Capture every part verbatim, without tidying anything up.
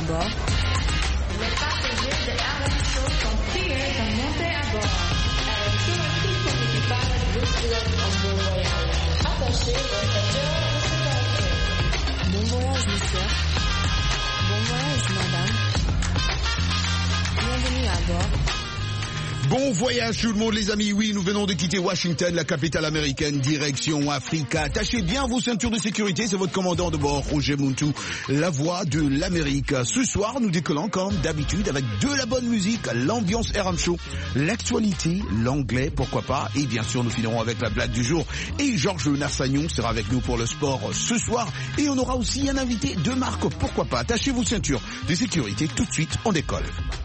bord. Les passagers de R M Show sont priés de monter à bord. R M Show et tout son équipage vous souhaitent un bon voyage. Attachez votre ceinture de sécurité. Bon voyage, monsieur. Bon voyage, madame. Bienvenue à bord. Bon voyage tout le monde les amis, oui nous venons de quitter Washington, la capitale américaine, direction Africa. Attachez bien vos ceintures de sécurité, c'est votre commandant de bord, Roger Muntu, la voix de l'Amérique. Ce soir nous décollons comme d'habitude avec de la bonne musique, l'ambiance R M Show, l'actualité, l'anglais pourquoi pas, et bien sûr nous finirons avec la blague du jour. Et Georges Narsagnon sera avec nous pour le sport ce soir, et on aura aussi un invité de marque, pourquoi pas. Attachez vos ceintures de sécurité, tout de suite on décolle.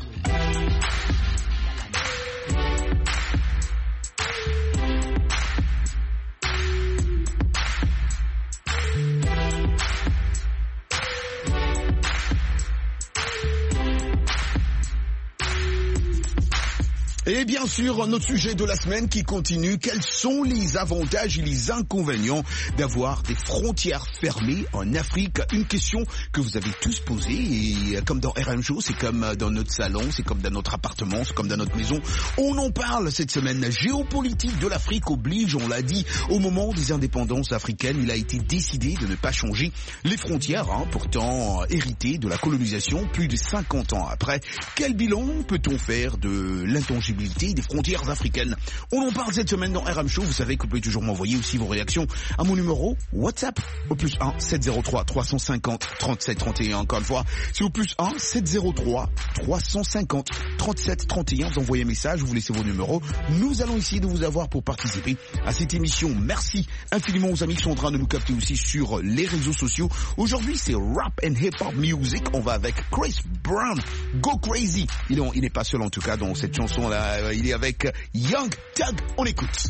Et bien sûr, notre sujet de la semaine qui continue, quels sont les avantages et les inconvénients d'avoir des frontières fermées en Afrique? Une question que vous avez tous posée, et comme dans R M Show, c'est comme dans notre salon, c'est comme dans notre appartement, c'est comme dans notre maison. On en parle cette semaine. La géopolitique de l'Afrique oblige, on l'a dit, au moment des indépendances africaines, il a été décidé de ne pas changer les frontières, hein, pourtant héritées de la colonisation plus de cinquante ans après. Quel bilan peut-on faire de l'intangibilité des frontières africaines? On en parle cette semaine dans R M Show. Vous savez que vous pouvez toujours m'envoyer aussi vos réactions à mon numéro WhatsApp au plus un sept zéro trois trois cent cinquante trente-sept trente et un. Encore une fois, c'est au plus un sept zéro trois trois cent cinquante trente-sept trente et un. Vous envoyez un message, vous laissez vos numéros. Nous allons essayer de vous avoir pour participer à cette émission. Merci infiniment aux amis qui sont en train de nous capter aussi sur les réseaux sociaux. Aujourd'hui, c'est rap and hip-hop music. On va avec Chris Brown, Go Crazy. Il n'est il n'est pas seul en tout cas dans cette chanson-là. Il est avec Young Thug. On écoute.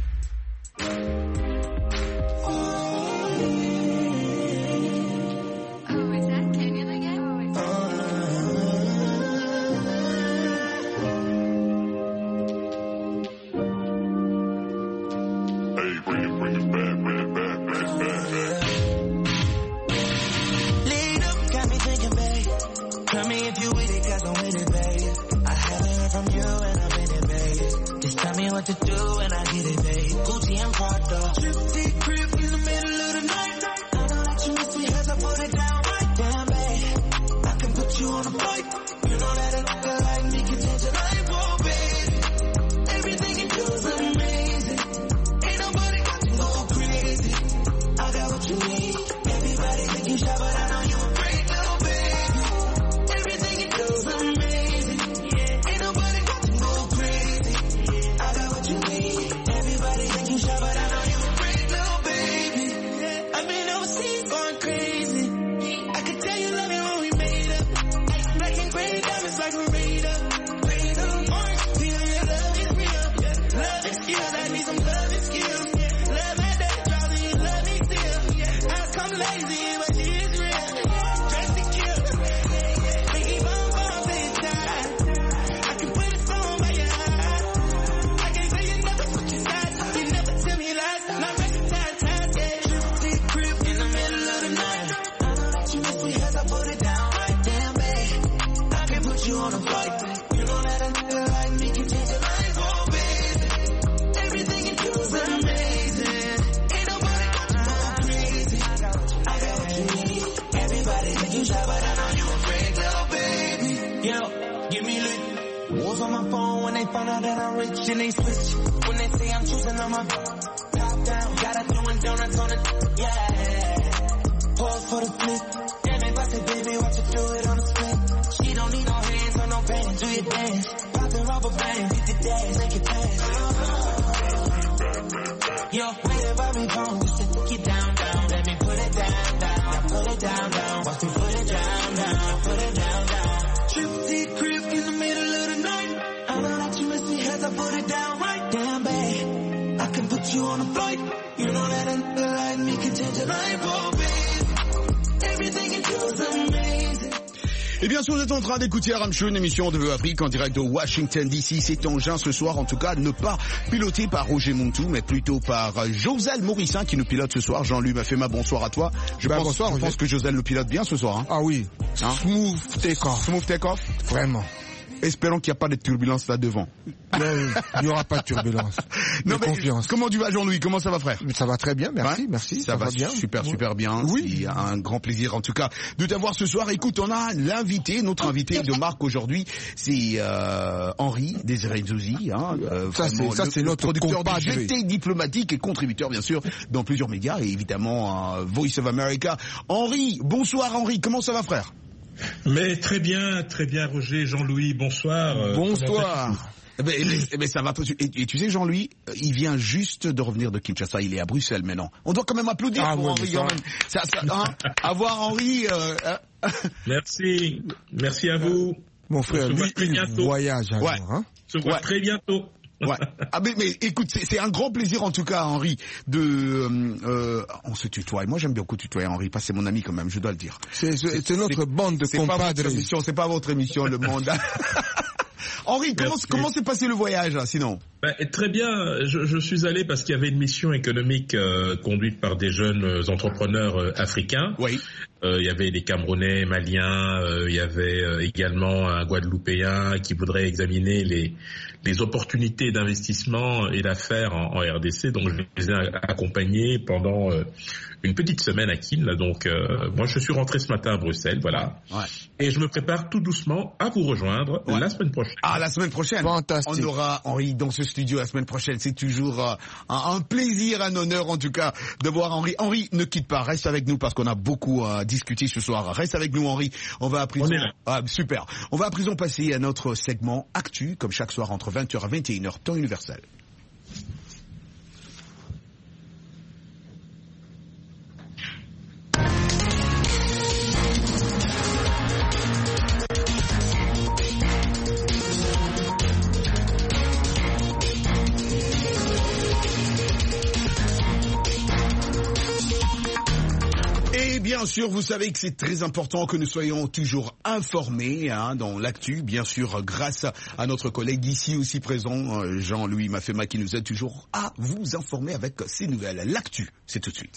What to do when I get it, babe? Gucci and Prada. Trip crib in the middle of the night. I know that you miss me as I put it down right. Damn, babe, I can put you on a flight. You know that a nigga like me can change your life, oh, baby. Everything you do is amazing. Ain't nobody got to go crazy. I got what you need. Everybody think you shy, but I know you a great little baby. Everything you do is amazing. Ain't nobody got to go crazy. Everybody think you shy, but I know you a great little baby. I've been overseas going crazy. I could tell you love me when we made up. Black and gray diamonds like a radar. Radar, orange, feeling your love is real. Love is skills, I need some love and skills. Love at that drive and you love me still. I come lazy, but she is real. Dressed to kill. Making bomb bomb big time. I can put a phone by your eye. I can't say you never put your side. You never tell me lies. Not rest time, time, yeah. Trip crib in the middle of the night. I know that you miss me as I put it down right. Damn, babe, I can put you on a flight. You know that a nigga like me can change your life, oh, baby. Everything you do is amazing. Ain't nobody got to go crazy. I got what you need. Everybody think you shy, but I know you a great little baby. Yo, give me lit. Wolves on my phone when they find out that I'm rich and they switch. When they say I'm choosing on my top down, got her doing donuts on it, yeah. Pause for the flip. Damn it, I say, baby, watch you do it on the split. She don't need no hands or no pants, do your dance. Poppin' rubber band, beat the dash, make it dance. Yo, wait about me phone, just to take it down, down. Let me put it down, down. Now put it down, down. Watch me put it down, down. Put it down, down. Trip deep crib in the middle of the night. I know that you miss me as I put it down right. Damn, babe, I can put you on a flight. You know that a nigga like me can change your life, oh, babe. Everything you do is amazing. Et bien sûr, vous êtes en train d'écouter Aram Show, une émission de V O Afrique en direct de Washington D C. C'est engin ce soir, en tout cas, ne pas piloté par Roger Montou, mais plutôt par Josel Morissin qui nous pilote ce soir. Jean-Louis Mafema, bonsoir à toi. Je ben, pense, bonsoir, je pense que Josel nous pilote bien ce soir. Hein. Ah oui, hein? Smooth take-off. Smooth take-off. Vraiment. Espérons qu'il n'y a pas de turbulence là devant. Non, il n'y aura pas de turbulence. Non, mais confiance. Comment tu vas, Jean-Louis? Comment ça va, frère? Ça va très bien, merci, ouais, merci. Ça, ça va, va bien. Super, super bien. Oui. C'est un grand plaisir, en tout cas, de t'avoir ce soir. Écoute, on a l'invité, notre invité de marque aujourd'hui, c'est euh, Henri Désiré Nzouzi. Hein, euh, ça, c'est, ça, le, c'est le notre producteur de compadre. G T diplomatique et contributeur, bien sûr, dans plusieurs médias et évidemment euh, Voice of America. Henri, bonsoir Henri, comment ça va, frère? Mais très bien, très bien, Roger, Jean-Louis, bonsoir. Euh, bonsoir. Eh ben, eh ben, ça va. Et, et tu sais, Jean-Louis, il vient juste de revenir de Kinshasa. Il est à Bruxelles maintenant. On doit quand même applaudir ah, pour ouais, Henri. Ça, ça, ça, hein, avoir Henri. Euh, euh... Merci, merci à vous. Mon frère, lui, il voyage alors. Ouais. Hein se voit ouais. très bientôt. Ouais. Ah mais, mais écoute, c'est, c'est un grand plaisir en tout cas, Henri, de euh, on se tutoie. Et moi j'aime bien beaucoup tutoyer Henri, parce que c'est mon ami quand même, je dois le dire. C'est, c'est, c'est notre c'est, bande de compadres. C'est pas votre émission, le monde. Henri, comment, comment s'est passé le voyage là, sinon? Ben, très bien, je, je suis allé parce qu'il y avait une mission économique euh, conduite par des jeunes entrepreneurs euh, africains. Oui. Euh, il y avait des Camerounais, Maliens, euh, il y avait euh, également un Guadeloupéen qui voudrait examiner les, les opportunités d'investissement et d'affaires en, en R D C. Donc je les ai accompagnés pendant euh, une petite semaine à Kiel. Donc euh, moi je suis rentré ce matin à Bruxelles, voilà. Ouais. Et je me prépare tout doucement à vous rejoindre ouais. la semaine prochaine. Ah, la semaine prochaine. Fantastique. On aura Henri dans ce studio la semaine prochaine. C'est toujours euh, un, un plaisir, un honneur en tout cas de voir Henri. Henri, ne quitte pas, reste avec nous parce qu'on a beaucoup à discuter ce soir. Reste avec nous, Henri. On va à présent. On est là. Ah, super. On va à présent passer à notre segment Actu, comme chaque soir entre vingt heures et vingt et une heures, temps universel. Bien sûr, vous savez que c'est très important que nous soyons toujours informés hein, dans l'actu, bien sûr, grâce à notre collègue ici aussi présent, Jean-Louis Mafema, qui nous aide toujours à vous informer avec ces nouvelles. L'actu, c'est tout de suite.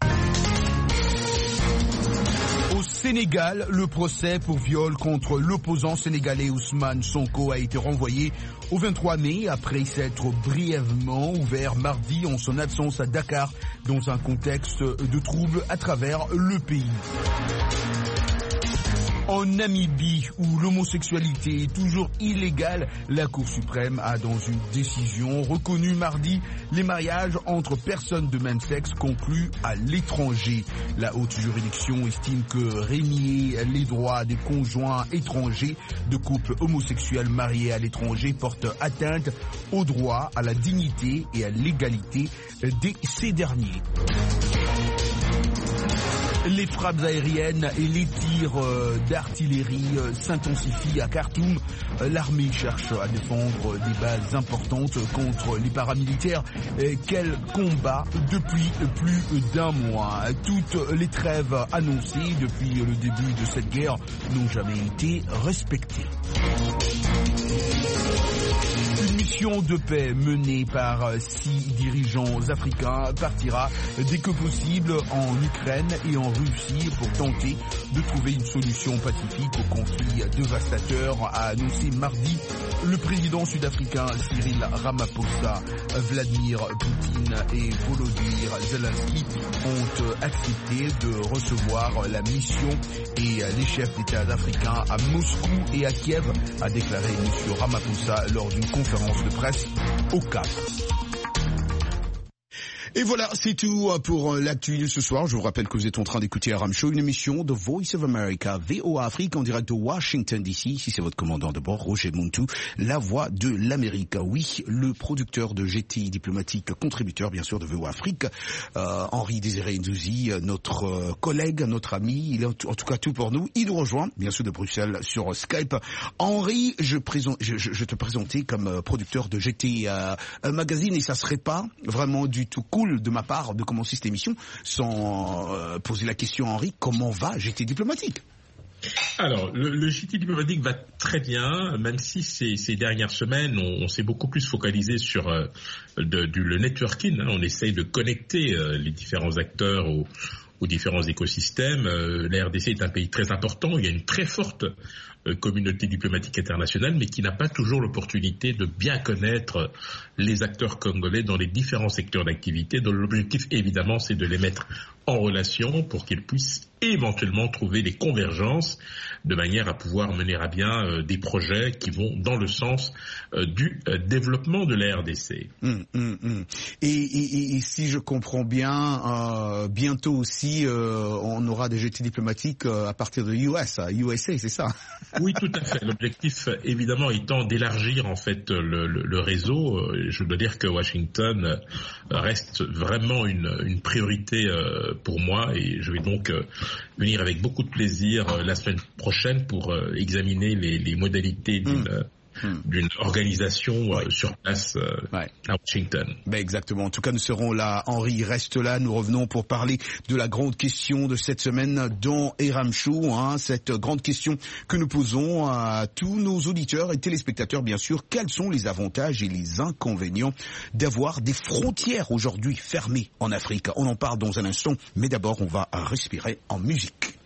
Au Sénégal, le procès pour viol contre l'opposant sénégalais Ousmane Sonko a été renvoyé au vingt-trois mai après s'être brièvement ouvert mardi en son absence à Dakar dans un contexte de troubles à travers le pays. En Namibie, où l'homosexualité est toujours illégale, la Cour suprême a, dans une décision, reconnu mardi les mariages entre personnes de même sexe conclus à l'étranger. La haute juridiction estime que régner les droits des conjoints étrangers de couples homosexuels mariés à l'étranger porte atteinte aux droits, à la dignité et à l'égalité de ces derniers. Les frappes aériennes et les tirs d'artillerie s'intensifient à Khartoum. L'armée cherche à défendre des bases importantes contre les paramilitaires qu'elle combat depuis plus d'un mois. Toutes les trêves annoncées depuis le début de cette guerre n'ont jamais été respectées. Une mission de paix menée par six dirigeants africains partira dès que possible en Ukraine et en Russie pour tenter de trouver une solution pacifique au conflit dévastateur, a annoncé mardi le président sud-africain Cyril Ramaphosa. Vladimir Poutine et Volodymyr Zelensky ont accepté de recevoir la mission et les chefs d'État africains à Moscou et à Kiev, a déclaré M. Ramaphosa lors d'une conférence de presse au Cap. Et voilà, c'est tout pour l'actu de ce soir. Je vous rappelle que vous êtes en train d'écouter Aram Show, une émission de Voice of America, V O A Afrique, en direct de Washington D C. Ici, c'est votre commandant de bord, Roger Montou, la voix de l'Amérique. Oui, le producteur de G T diplomatique, contributeur, bien sûr, de V O A Afrique, euh, Henri Désiré Nzouzi, notre euh, collègue, notre ami, il est en tout, en tout cas tout pour nous. Il nous rejoint, bien sûr, de Bruxelles sur Skype. Henri, je, présente, je, je, je te présentais comme euh, producteur de G T euh, Magazine, et ça serait pas vraiment du tout cool de ma part de commencer cette émission sans euh, poser la question à Henri, comment va G T diplomatique? Alors, le, le J T diplomatique va très bien, même si ces, ces dernières semaines, on, on s'est beaucoup plus focalisé sur euh, de, du, le networking. Hein, on essaye de connecter euh, les différents acteurs aux, aux différents écosystèmes. Euh, la R D C est un pays très important, il y a une très forte euh, communauté diplomatique internationale, mais qui n'a pas toujours l'opportunité de bien connaître les acteurs congolais dans les différents secteurs d'activité. Donc l'objectif, évidemment, c'est de les mettre en relation pour qu'ils puissent éventuellement trouver des convergences de manière à pouvoir mener à bien euh, des projets qui vont dans le sens euh, du euh, développement de la R D C. Mmh, mmh, mmh. Et, et, et si je comprends bien, euh, bientôt aussi, euh, on aura des G T diplomatiques euh, à partir de U S, U S A, c'est ça? Oui, tout à fait. L'objectif, évidemment, étant d'élargir en fait le, le, le réseau. Je dois dire que Washington reste vraiment une, une priorité euh, pour moi, et je vais donc euh, venir avec beaucoup de plaisir euh, la semaine prochaine pour euh, examiner les, les modalités d'une mmh. Hmm. d'une organisation ouais. euh, sur place euh, ouais. à Washington. Ben exactement. En tout cas, nous serons là. Henri reste là. Nous revenons pour parler de la grande question de cette semaine dans Eram Show. Hein, cette grande question que nous posons à tous nos auditeurs et téléspectateurs, bien sûr. Quels sont les avantages et les inconvénients d'avoir des frontières aujourd'hui fermées en Afrique? On en parle dans un instant, mais d'abord, on va respirer en musique.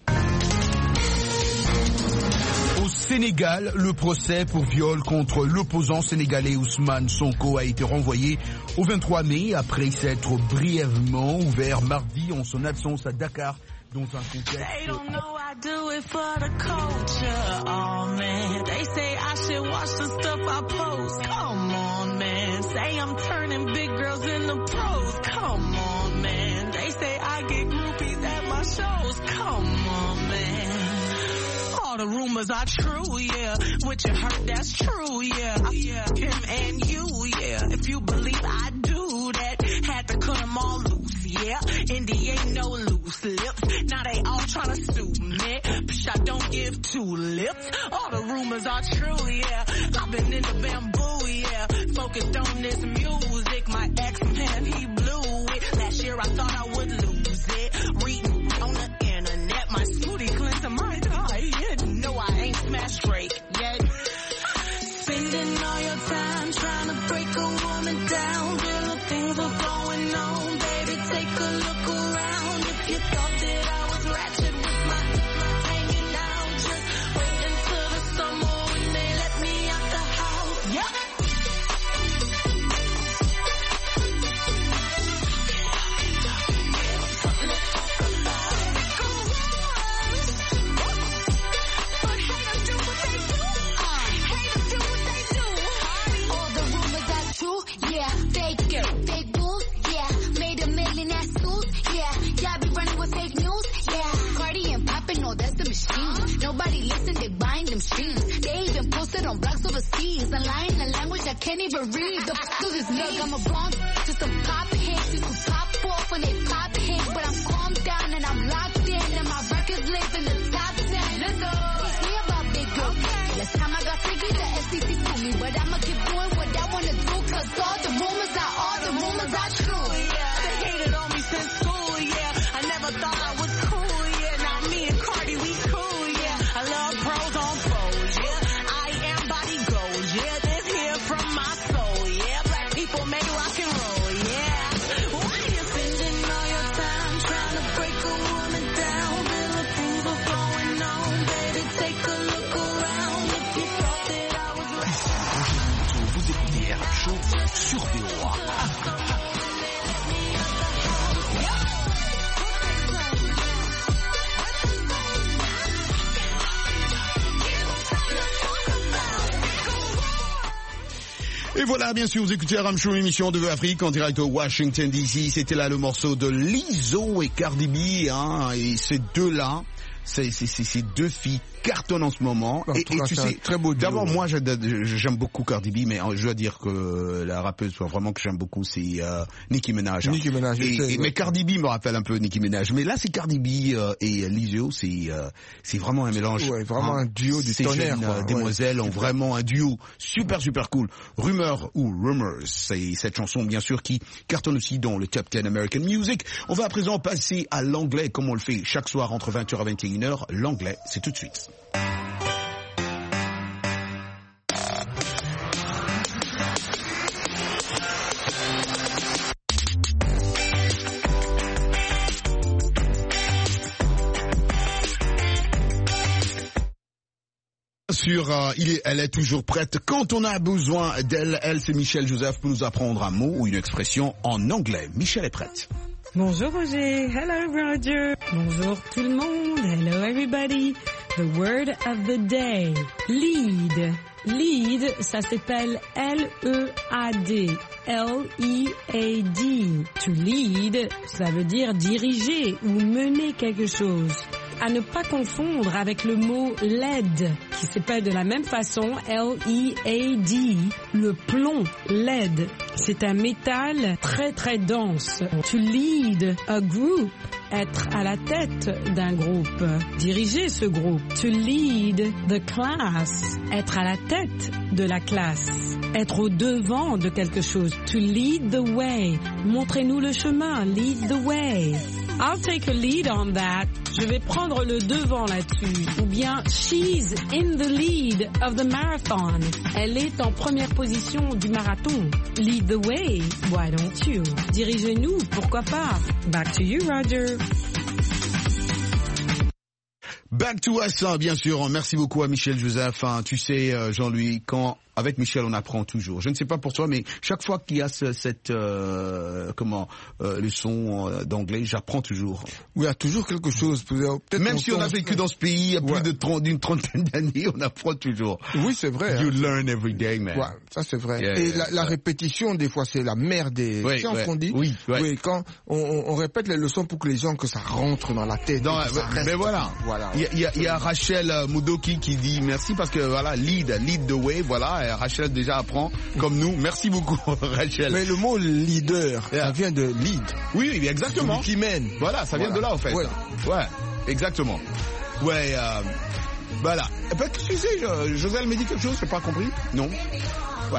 Au Sénégal, le procès pour viol contre l'opposant sénégalais Ousmane Sonko a été renvoyé au vingt-trois mai après s'être brièvement ouvert mardi en son absence à Dakar dans un contexte... They don't know I do it for the culture, oh man. They say I should watch the stuff I post, come on man. Say I'm turning big girls into pros, come on man. They say I get groupies at my shows, come on man. All the rumors are true, yeah. What you heard, that's true, yeah. Yeah, him and you, yeah. If you believe I do that, had to cut them all loose, yeah. Indy ain't no loose lips. Now they all tryna sue me. Bitch, I don't give two lips. All the rumors are true, yeah. I've been in the bamboo, yeah. Focused on this music. My ex-man, he blew it. Last year I thought I would lose it. Reading on the internet, my smoothie cleansing my eye. No, I ain't smashed straight yet. Spending all your time trying to break a woman down. Real things are going on, baby. Take a look around. If you thought that I was ratchet with my hanging out, just wait until the summer when they let me out the house. Yeah. Nobody listen, they buying them streams. They even posted on blogs overseas. A line in a language I can't even read. The f*** is this nigga? I'm a Bronx, just some pop hits. You can pop off when they pop hits. But I'm calmed down and I'm locked in. And my records live in the top ten. Let's go. Teach me about big girl. Okay. Last time I got freaky, the S E C sued me. But I'ma keep doing what I wanna do. Cause all the rumors are, all the rumors are true. Yeah, they hated on me since school, yeah. I never thought I was cool, yeah. Now me and Cardi, we cool, yeah. I love pros on foes, yeah. I am body goals, yeah. This here from my soul, yeah. Black people make rock and roll, yeah. Why you spending all your time trying to break a woman down? Little things are going on, baby. Take a look around. If you thought that I was right. Vous écoutez R F Show sur V O A. Et voilà, bien sûr, vous écoutez Aram Show, émission de Afrique en direct au Washington D C. C'était là le morceau de Lizzo et Cardi B, hein, et ces deux-là, c'est, c'est, c'est ces deux filles cartonne en ce moment. En et, tout et cas, tu c'est un sais, très beau duo, d'abord, ouais. moi, j'ad- j'aime beaucoup Cardi B, mais je dois dire que la rappeuse vraiment que j'aime beaucoup, c'est euh, Nicki Minaj. Hein. Nicki Minaj, je et, sais, et, ouais. mais Cardi B me rappelle un peu Nicki Minaj. Mais là, c'est Cardi B euh, et Lizzo, c'est euh, c'est vraiment un mélange. Ouais, vraiment hein. un duo du Ces tonnerre, jeunes, quoi. euh, Ouais. demoiselles ont vraiment un duo super super cool. Rumor ou Rumors, c'est cette chanson bien sûr qui cartonne aussi dans le Top dix American Music. On va à présent passer à l'anglais comme on le fait chaque soir entre vingt heures et vingt et une heures. L'anglais, c'est tout de suite. Sur, euh, il est, elle est toujours prête quand on a besoin d'elle. Elle, c'est Michel Joseph pour nous apprendre un mot ou une expression en anglais. Michel est prête. Bonjour Roger, hello Roger. Bonjour tout le monde, hello everybody. The word of the day, lead. Lead, ça s'appelle L E A D. L E A D. To lead, ça veut dire diriger ou mener quelque chose. À ne pas confondre avec le mot lead, qui s'appelle de la même façon, L E A D, le plomb, lead. C'est un métal très très dense. To lead a group, être à la tête d'un groupe, diriger ce groupe. To lead the class, être à la tête de la classe, être au devant de quelque chose. To lead the way, montrez-nous le chemin, lead the way. I'll take a lead on that. Je vais prendre le devant là-dessus. Ou bien, she's in the lead of the marathon. Elle est en première position du marathon. Lead the way, why don't you? Dirigez-nous, pourquoi pas? Back to you, Roger. Back to us, hein, bien sûr. Merci beaucoup à Michel Joseph. Hein. Tu sais, euh, Jean-Louis, quand avec Michel on apprend toujours. Je ne sais pas pour toi, mais chaque fois qu'il y a ce, cette euh, comment euh, leçon euh, d'anglais, j'apprends toujours. Oui, il y a toujours quelque chose. Peut-être Même si on a vécu dans ce pays il y a plus ouais. de trente, d'une trentaine d'années, on apprend toujours. Oui, c'est vrai. You hein. learn every day, man. Ouais, ça c'est vrai. Yeah, Et yeah, la, la yeah. répétition, des fois, c'est la mère des Ouais, sciences ouais. qu'on dit. Oui, ouais. oui, quand on, on, on répète les leçons pour que les gens, que ça rentre dans la tête. Dans, et que ça reste. mais voilà. Voilà. Il y a, il y a, il y a Rachel euh, Mudoki qui dit merci parce que voilà, lead, lead the way, voilà. Et Rachel déjà apprend comme nous. Merci beaucoup, Rachel. Mais le mot leader, Yeah. ça vient de lead. Oui, oui, exactement. Celui qui mène. Voilà, ça vient Voilà. de là, en fait. Ouais. Ouais, exactement. Ouais, euh, voilà. Eh ben, qu'est-ce que tu sais, je- Joselle me dit quelque chose, j'ai pas compris? Non? Ouais.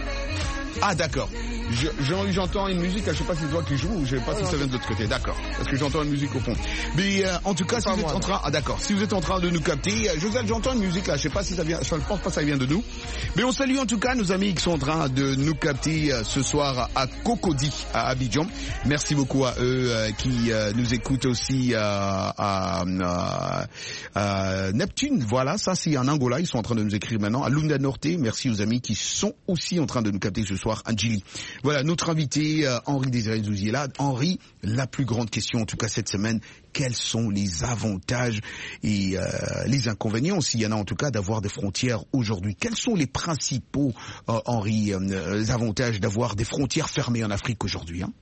Ah, d'accord. Je, je- j'entends une musique, je sais pas si c'est toi qui joues ou je sais pas si ça vient de l'autre côté. D'accord. Parce que j'entends une musique au fond. Mais euh, en tout cas, si Pas vous êtes moi, en train, ah d'accord, si vous êtes en train de nous capter, euh, Joselle, j'entends une musique là, je sais pas si ça vient, je ne pense pas que ça vient de nous. Mais on salue en tout cas nos amis qui sont en train de nous capter euh, ce soir à Cocody, à Abidjan. Merci beaucoup à eux euh, qui euh, nous écoutent aussi euh, à, à, à Neptune. Voilà, ça c'est en Angola, ils sont en train de nous écrire maintenant. À Lunda Norte, merci aux amis qui sont aussi en train de nous capter ce soir à Djili. Voilà, notre invité euh, Henri Désiré Zouzi est là. Henri, la plus grande question en tout cas cette semaine, quels sont les avantages et euh, les inconvénients, s'il y en a en tout cas, d'avoir des frontières aujourd'hui? Quels sont les principaux, euh, Henri, euh, les avantages d'avoir des frontières fermées en Afrique aujourd'hui, hein?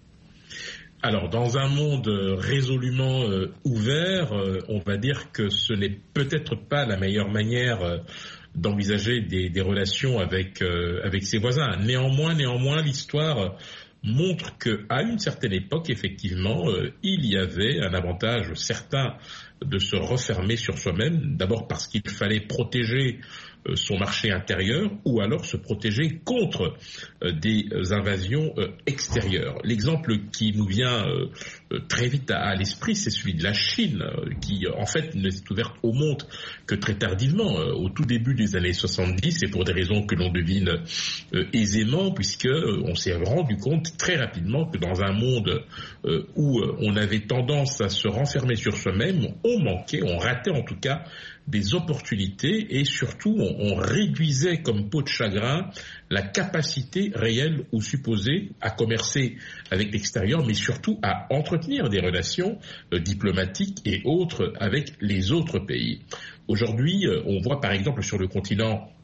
Alors, dans un monde résolument euh, ouvert, euh, on va dire que ce n'est peut-être pas la meilleure manière euh, d'envisager des, des relations avec euh, avec ses voisins. Néanmoins, néanmoins, l'histoire montre qu'à une certaine époque, effectivement, euh, il y avait un avantage certain de se refermer sur soi-même, d'abord parce qu'il fallait protéger euh, son marché intérieur ou alors se protéger contre euh, des invasions euh, extérieures. L'exemple qui nous vient euh, euh, très vite à, à l'esprit, c'est celui de la Chine, euh, qui en fait ne s'est ouverte au monde que très tardivement, euh, au tout début des années soixante-dix, et pour des raisons que l'on devine euh, aisément, puisque euh, on s'est rendu compte très rapidement que dans un monde euh, où euh, on avait tendance à se renfermer sur soi-même, on manquait, on ratait en tout cas des opportunités et surtout on, on réduisait comme peau de chagrin la capacité réelle ou supposée à commercer avec l'extérieur, mais surtout à entretenir des relations euh, diplomatiques et autres avec les autres pays. Aujourd'hui, euh, on voit par exemple sur le continent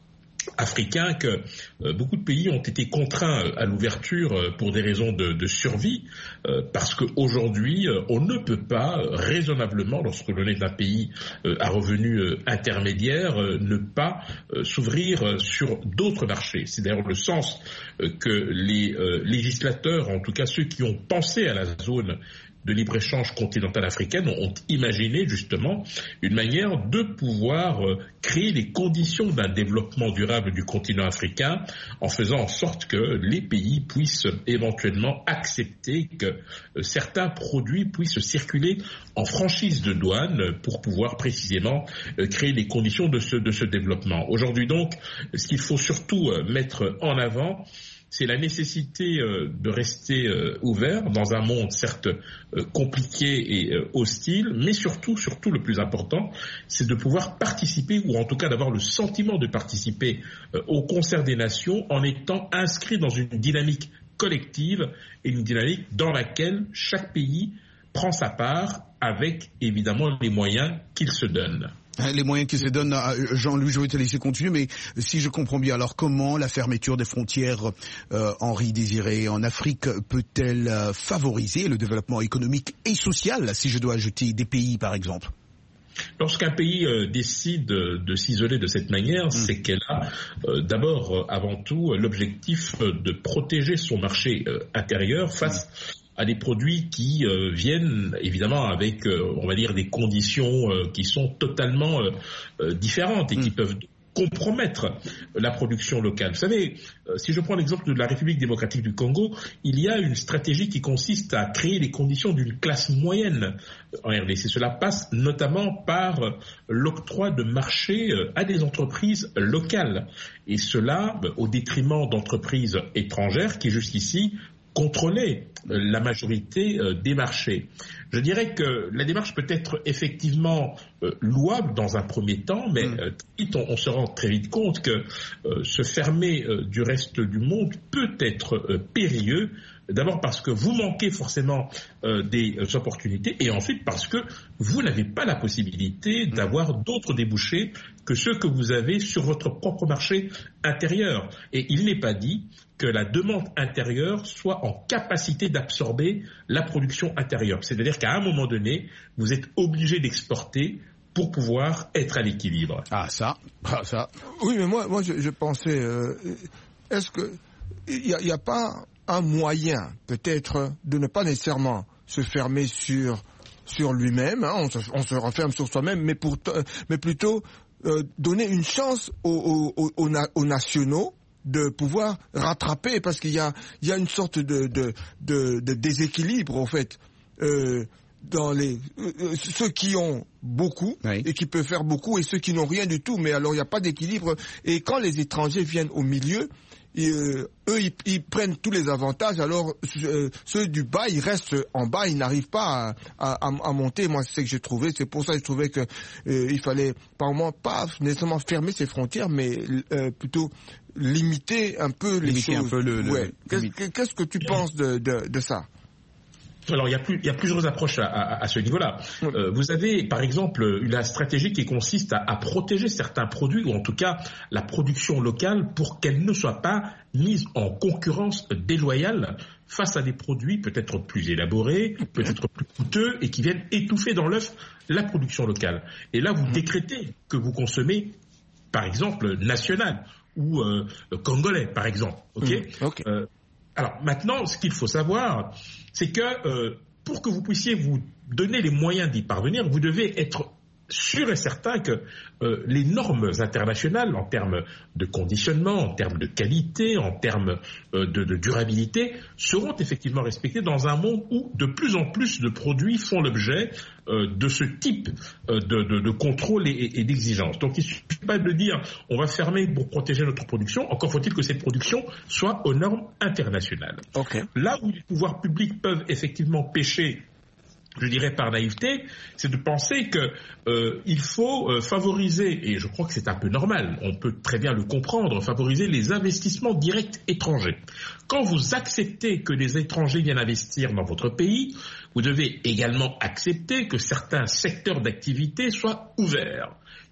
africain que euh, beaucoup de pays ont été contraints à l'ouverture euh, pour des raisons de, de survie, euh, parce qu'aujourd'hui, euh, on ne peut pas euh, raisonnablement, lorsque l'on est un pays euh, à revenus euh, intermédiaires, euh, ne pas euh, s'ouvrir euh, sur d'autres marchés. C'est d'ailleurs le sens euh, que les euh, législateurs, en tout cas ceux qui ont pensé à la zone de libre-échange continentale africaine, ont imaginé justement une manière de pouvoir créer les conditions d'un développement durable du continent africain en faisant en sorte que les pays puissent éventuellement accepter que certains produits puissent circuler en franchise de douane pour pouvoir précisément créer les conditions de ce, de ce développement. Aujourd'hui donc, ce qu'il faut surtout mettre en avant, c'est la nécessité euh, de rester euh, ouvert dans un monde certes euh, compliqué et euh, hostile, mais surtout, surtout le plus important, c'est de pouvoir participer, ou en tout cas d'avoir le sentiment de participer euh, au concert des nations en étant inscrit dans une dynamique collective et une dynamique dans laquelle chaque pays prend sa part avec évidemment les moyens qu'il se donne. Les moyens qui se donnent, Jean-Louis, je vais te laisser continuer, mais si je comprends bien, alors comment la fermeture des frontières, euh, Henri Désiré, en Afrique peut-elle favoriser le développement économique et social, si je dois ajouter des pays par exemple ? Lorsqu'un pays euh, décide de, de s'isoler de cette manière, mmh. c'est qu'elle a euh, d'abord, euh, avant tout, l'objectif euh, de protéger son marché euh, intérieur face mmh. à des produits qui euh, viennent évidemment avec, euh, on va dire, des conditions euh, qui sont totalement euh, euh, différentes et mmh. qui peuvent compromettre la production locale. Vous savez, euh, si je prends l'exemple de la République démocratique du Congo, il y a une stratégie qui consiste à créer les conditions d'une classe moyenne en R D C. Cela passe notamment par euh, l'octroi de marchés euh, à des entreprises locales. Et cela euh, au détriment d'entreprises étrangères qui jusqu'ici contrôler la majorité des marchés. Je dirais que la démarche peut être effectivement louable dans un premier temps, mais mmh. on, on se rend très vite compte que euh, se fermer euh, du reste du monde peut être euh, périlleux. D'abord parce que vous manquez forcément euh, des euh, opportunités, et ensuite parce que vous n'avez pas la possibilité d'avoir d'autres débouchés que ceux que vous avez sur votre propre marché intérieur. Et il n'est pas dit que la demande intérieure soit en capacité d'absorber la production intérieure. C'est-à-dire qu'à un moment donné, vous êtes obligé d'exporter pour pouvoir être à l'équilibre. Ah ça, ah ça. Oui, mais moi, moi je, je pensais, euh, est-ce que il n'y a, y a pas un moyen peut-être de ne pas nécessairement se fermer sur sur lui-même, hein, on, se, on se renferme sur soi-même, mais pour mais plutôt euh, donner une chance aux, aux, aux, aux nationaux de pouvoir rattraper, parce qu'il y a il y a une sorte de de de, de déséquilibre en fait euh, dans les euh, ceux qui ont beaucoup oui. et qui peuvent faire beaucoup et ceux qui n'ont rien du tout, mais alors il n'y a pas d'équilibre, et quand les étrangers viennent au milieu, et, euh, eux ils, ils prennent tous les avantages, alors euh, ceux du bas ils restent en bas, ils n'arrivent pas à, à, à monter. Moi c'est ce que j'ai trouvé, c'est pour ça que je trouvais que euh, il fallait par moment pas nécessairement fermer ses frontières, mais euh, plutôt limiter un peu les limiter choses. Un peu le, le, ouais. Qu'est-ce, qu'est-ce que tu penses de, de, de ça? Alors, il y a, plus, il y a plusieurs approches à, à, à ce niveau-là. Oui. Euh, vous avez, par exemple, une stratégie qui consiste à, à protéger certains produits, ou en tout cas la production locale, pour qu'elle ne soit pas mise en concurrence déloyale face à des produits peut-être plus élaborés, peut-être plus coûteux, et qui viennent étouffer dans l'œuf la production locale. Et là, vous décrétez que vous consommez, par exemple, national ou euh, congolais, par exemple. Okay mmh, okay. Euh, alors maintenant, ce qu'il faut savoir, c'est que euh, pour que vous puissiez vous donner les moyens d'y parvenir, vous devez être sûr et certain que euh, les normes internationales en termes de conditionnement, en termes de qualité, en termes euh, de, de durabilité seront effectivement respectées dans un monde où de plus en plus de produits font l'objet euh, de ce type euh, de, de, de contrôle et, et d'exigence. Donc il ne suffit pas de dire on va fermer pour protéger notre production, encore faut-il que cette production soit aux normes internationales. Okay. Là où les pouvoirs publics peuvent effectivement pêcher, je dirais par naïveté, c'est de penser que euh, il faut euh, favoriser, et je crois que c'est un peu normal, on peut très bien le comprendre, favoriser les investissements directs étrangers. Quand vous acceptez que les étrangers viennent investir dans votre pays, vous devez également accepter que certains secteurs d'activité soient ouverts.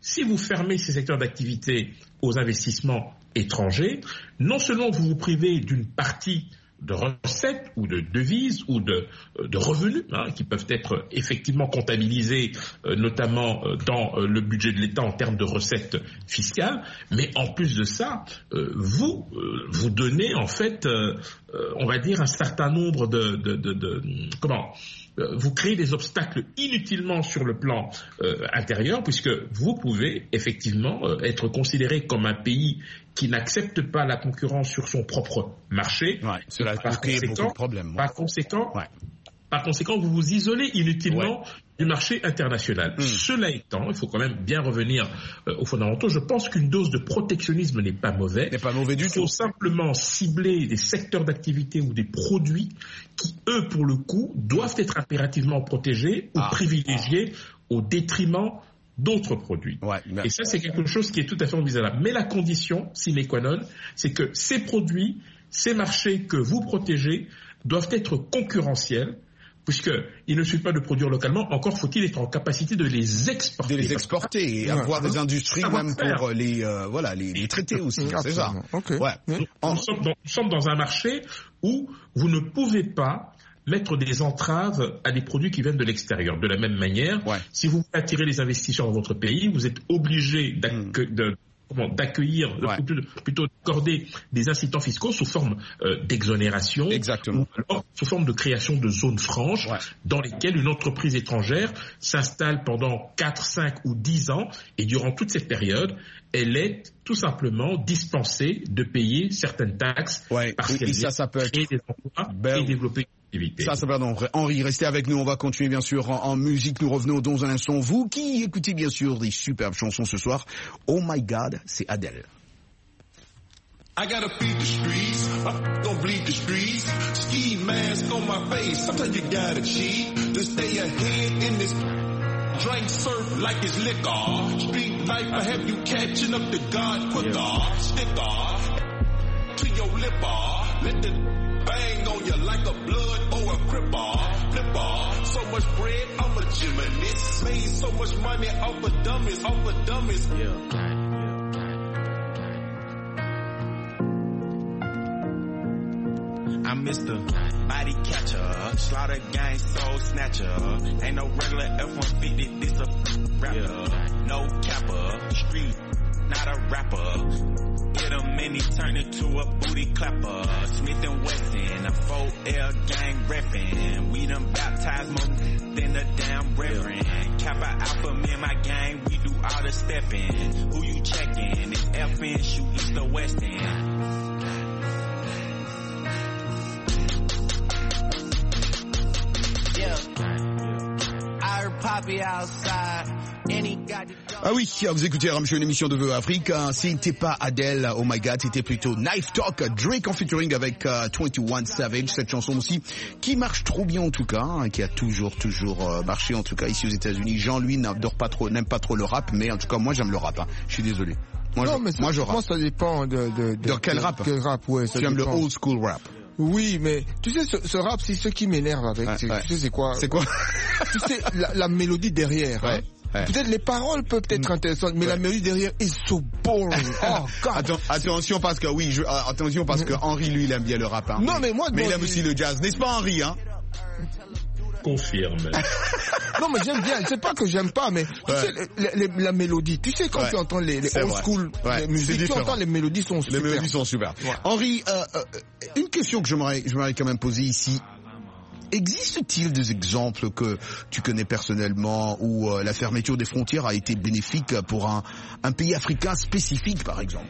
si vous fermez ces secteurs d'activité aux investissements étrangers, non seulement vous vous privez d'une partie de recettes ou de devises ou de, de revenus hein, qui peuvent être effectivement comptabilisés euh, notamment euh, dans euh, le budget de l'État en termes de recettes fiscales, mais en plus de ça, euh, vous euh, vous donnez en fait, euh, euh, on va dire un certain nombre de, de, de, de comment vous créez des obstacles inutilement sur le plan euh, intérieur, puisque vous pouvez effectivement euh, être considéré comme un pays qui n'accepte pas la concurrence sur son propre marché. Ouais, cela par crée conséquent, beaucoup de problèmes. Par conséquent, ouais. par conséquent, vous vous isolez inutilement ouais. du marché international. Mmh. Cela étant, il faut quand même bien revenir euh, aux fondamentaux. Je pense qu'une dose de protectionnisme n'est pas mauvais. N'est pas mauvais du tout. Il faut simplement cibler des secteurs d'activité ou des produits qui, eux, pour le coup, doivent être impérativement protégés ou ah. privilégiés ah. au détriment d'autres produits. Ouais, et ça, c'est quelque chose qui est tout à fait envisageable. Mais la condition, sine qua non, c'est que ces produits, ces marchés que vous protégez doivent être concurrentiels, puisqu'il ne suffit pas de produire localement, encore faut-il être en capacité de les exporter. De les exporter et avoir des industries même pour les, euh, voilà, les, les traiter aussi, c'est ça. Okay. Ouais. Nous, nous, sommes dans, nous sommes dans un marché où vous ne pouvez pas mettre des entraves à des produits qui viennent de l'extérieur. De la même manière, ouais. si vous attirez les investisseurs dans votre pays, vous êtes obligé d'accueillir mm. de, d'accueillir, ouais. plutôt, plutôt d'accorder des incitants fiscaux sous forme euh, d'exonération, exactement, ou alors sous forme de création de zones franches, ouais. dans lesquelles une entreprise étrangère s'installe pendant quatre, cinq ou dix ans, et durant toute cette période, elle est tout simplement dispensée de payer certaines taxes, ouais. parce oui, qu'elle ça, ça peut être créer des emplois ben, et développer. Ça, ça pardon. Henri, restez avec nous. On va continuer, bien sûr, en, en musique. Nous revenons dans un instant. Vous qui écoutez, bien sûr, des superbes chansons ce soir. Oh my God, c'est Adele. I gotta feed the streets, I'm gonna bleed the streets. Ski mask on my face, sometimes you gotta cheat to stay ahead in this. Drink surf like it's liquor. Street life, I have you catching up to God quicker. Yeah. Sticker to your lipper. Let the bang on you like a blood or a cripper. Flipper. So much bread, I'm a gymnast. Made so much money off of dummies, off of dummies. Yeah. I'm Mister Body Catcher, Slaughter Gang Soul Snatcher. Ain't no regular F one fifty, this a rapper. Yeah. No capper, street, not a rapper. Hit him and he turn into a booty clapper. Smith and Wesson, a four L gang reppin'. We done baptized more than a damn reverend. Kappa Alpha, me and my gang, we do all the steppin'. Who you checkin'? It's F N, shoot east or west end. Ah oui, vous écoutez Ramshow, une émission de Vœux Afrique. C'était pas Adele, oh my God, c'était plutôt Knife Talk, Drake en featuring avec uh, vingt et un Savage, cette chanson aussi qui marche trop bien en tout cas, hein, qui a toujours toujours euh, marché en tout cas ici aux États-Unis. Jean lui n'adore pas trop, n'aime pas trop le rap, mais en tout cas moi j'aime le rap. Hein. Je suis désolé. Moi, non, je, mais moi je rappe. Moi ça dépend de de, de, de quel de, rap. Quel rap, ouais. Ça tu aimes le dépend. old school rap. Oui, mais tu sais, ce, ce rap, c'est ce qui m'énerve avec. Ouais, tu ouais. sais, c'est quoi C'est quoi Tu sais, la, la mélodie derrière. Ouais. Hein. Ouais. Peut-être les paroles peuvent être intéressantes, mais ouais. la mélodie derrière est so boring. Oh, God. Attends, attention parce que oui, je, attention parce que Henri lui il aime bien le rap. Hein. Non, mais moi, mais moi, il aime aussi le jazz, n'est-ce pas Henri hein? Confirme. Non, mais j'aime bien. C'est pas que j'aime pas, mais tu ouais. sais, la, la, la mélodie. Tu sais, quand ouais. tu entends les, les old vrai. school ouais. musiques, tu entends les mélodies sont super. Les mélodies sont super. Ouais. Henri, euh, euh, une question que j'aimerais, j'aimerais quand même poser ici. Existe-t-il des exemples que tu connais personnellement où euh, la fermeture des frontières a été bénéfique pour un, un pays africain spécifique, par exemple?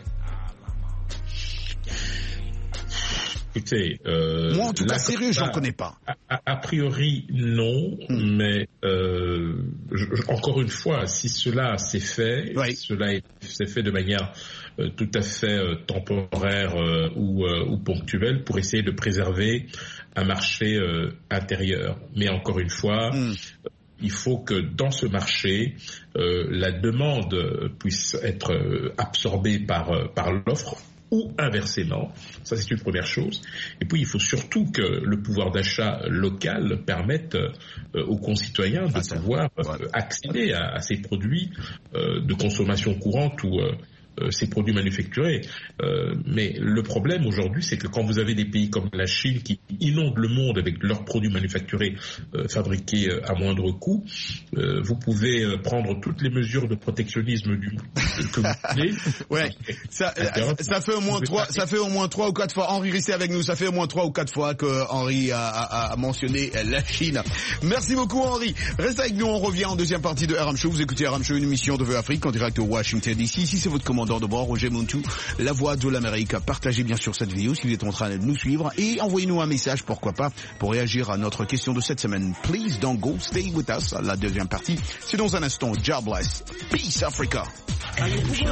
Écoutez, euh, moi en tout cas sérieux, j'en connais pas. A, a, a priori non, hmm. mais euh, je, encore une fois, si cela s'est fait, oui. si cela s'est fait de manière euh, tout à fait euh, temporaire euh, ou, euh, ou ponctuelle pour essayer de préserver un marché euh, intérieur. Mais encore une fois, hmm. il faut que dans ce marché, euh, la demande puisse être absorbée par, par l'offre. ou inversement. Ça, c'est une première chose. Et puis, il faut surtout que le pouvoir d'achat local permette euh, aux concitoyens de ah, pouvoir euh, accéder à, à ces produits euh, de consommation courante ou euh, Euh, ces produits manufacturés. Euh, mais le problème aujourd'hui, c'est que quand vous avez des pays comme la Chine qui inondent le monde avec leurs produits manufacturés euh, fabriqués euh, à moindre coût, euh, vous pouvez euh, prendre toutes les mesures de protectionnisme du, que vous voulez. Ouais, ça, ça fait au moins trois, ça fait au moins trois ou quatre fois. Henri, restez avec nous. Ça fait au moins trois ou quatre fois que Henri a, a, a mentionné la Chine. Merci beaucoup, Henri. Restez avec nous. On revient en deuxième partie de R M Show. Vous écoutez R M Show, une émission de Vœux Afrique en direct au Washington D C. Ici, c'est votre commandant de bord, Roger Montou, la voix de l'Amérique. Partagez bien sûr cette vidéo si vous êtes en train de nous suivre et envoyez-nous un message, pourquoi pas, pour réagir à notre question de cette semaine. Please don't go, stay with us. La deuxième partie, c'est dans un instant. Jobless. Peace Africa. É um dos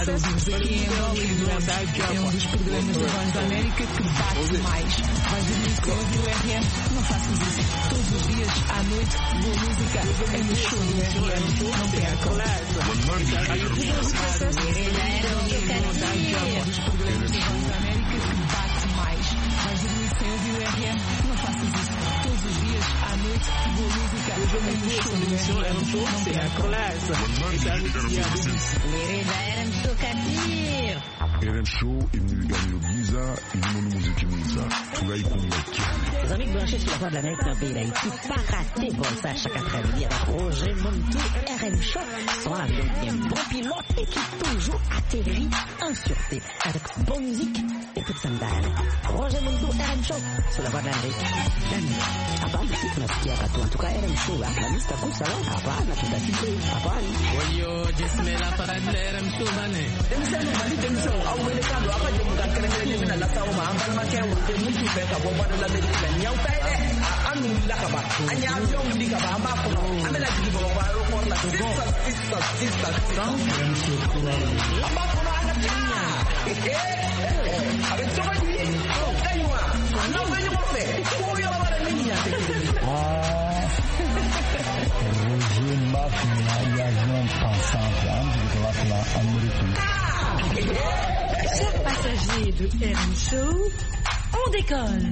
programas da Voz da América que bate mais. Vais dormir com o R M? Não faças isso. Todos os dias, à noite, boa música. É no show do R M. Não perca. É um dos programas da Voz da América que bate mais. Vais dormir sem ouvir o R M? Não faças isso. Todos os dias, à noite, boa música. É no show do R M. Não perca. R M Show imnibigano byiza irimo n'umuziki mwiza turayikunda. Les amis branchés sur la voix de l'Amérique dans le pays d'Haïti, pas raté vol ça chaque après-midi avec Roger Montou, R M Show, son avion qui est un bon pilote et qui toujours atterrit en sûreté avec bonne musique et toute sandale. Roger Montou, R M Show, sur la voix de l'Amérique. Hapana si tunasikia katu, en tout cas R M Show, la lista kusa leo, hapana tutasikia, hapana. Oyo, jesmela para R M Show bane. Emisano mali emisano au welekando apa je muka kere mina la sauma ambal ma ke wote mutu fe ka bo bado la medika nyaw tay de anu la ka ba anya avion di ka ba amba ko amela di bo ba ro ko la go sista sista sound amba ko na na eh eh avec toi ni kaywa no me yo fe ko yo la ba ni ya ah Roger Mafia ya non pensant de la plan américain. Chers passagers de R M Show, on décolle.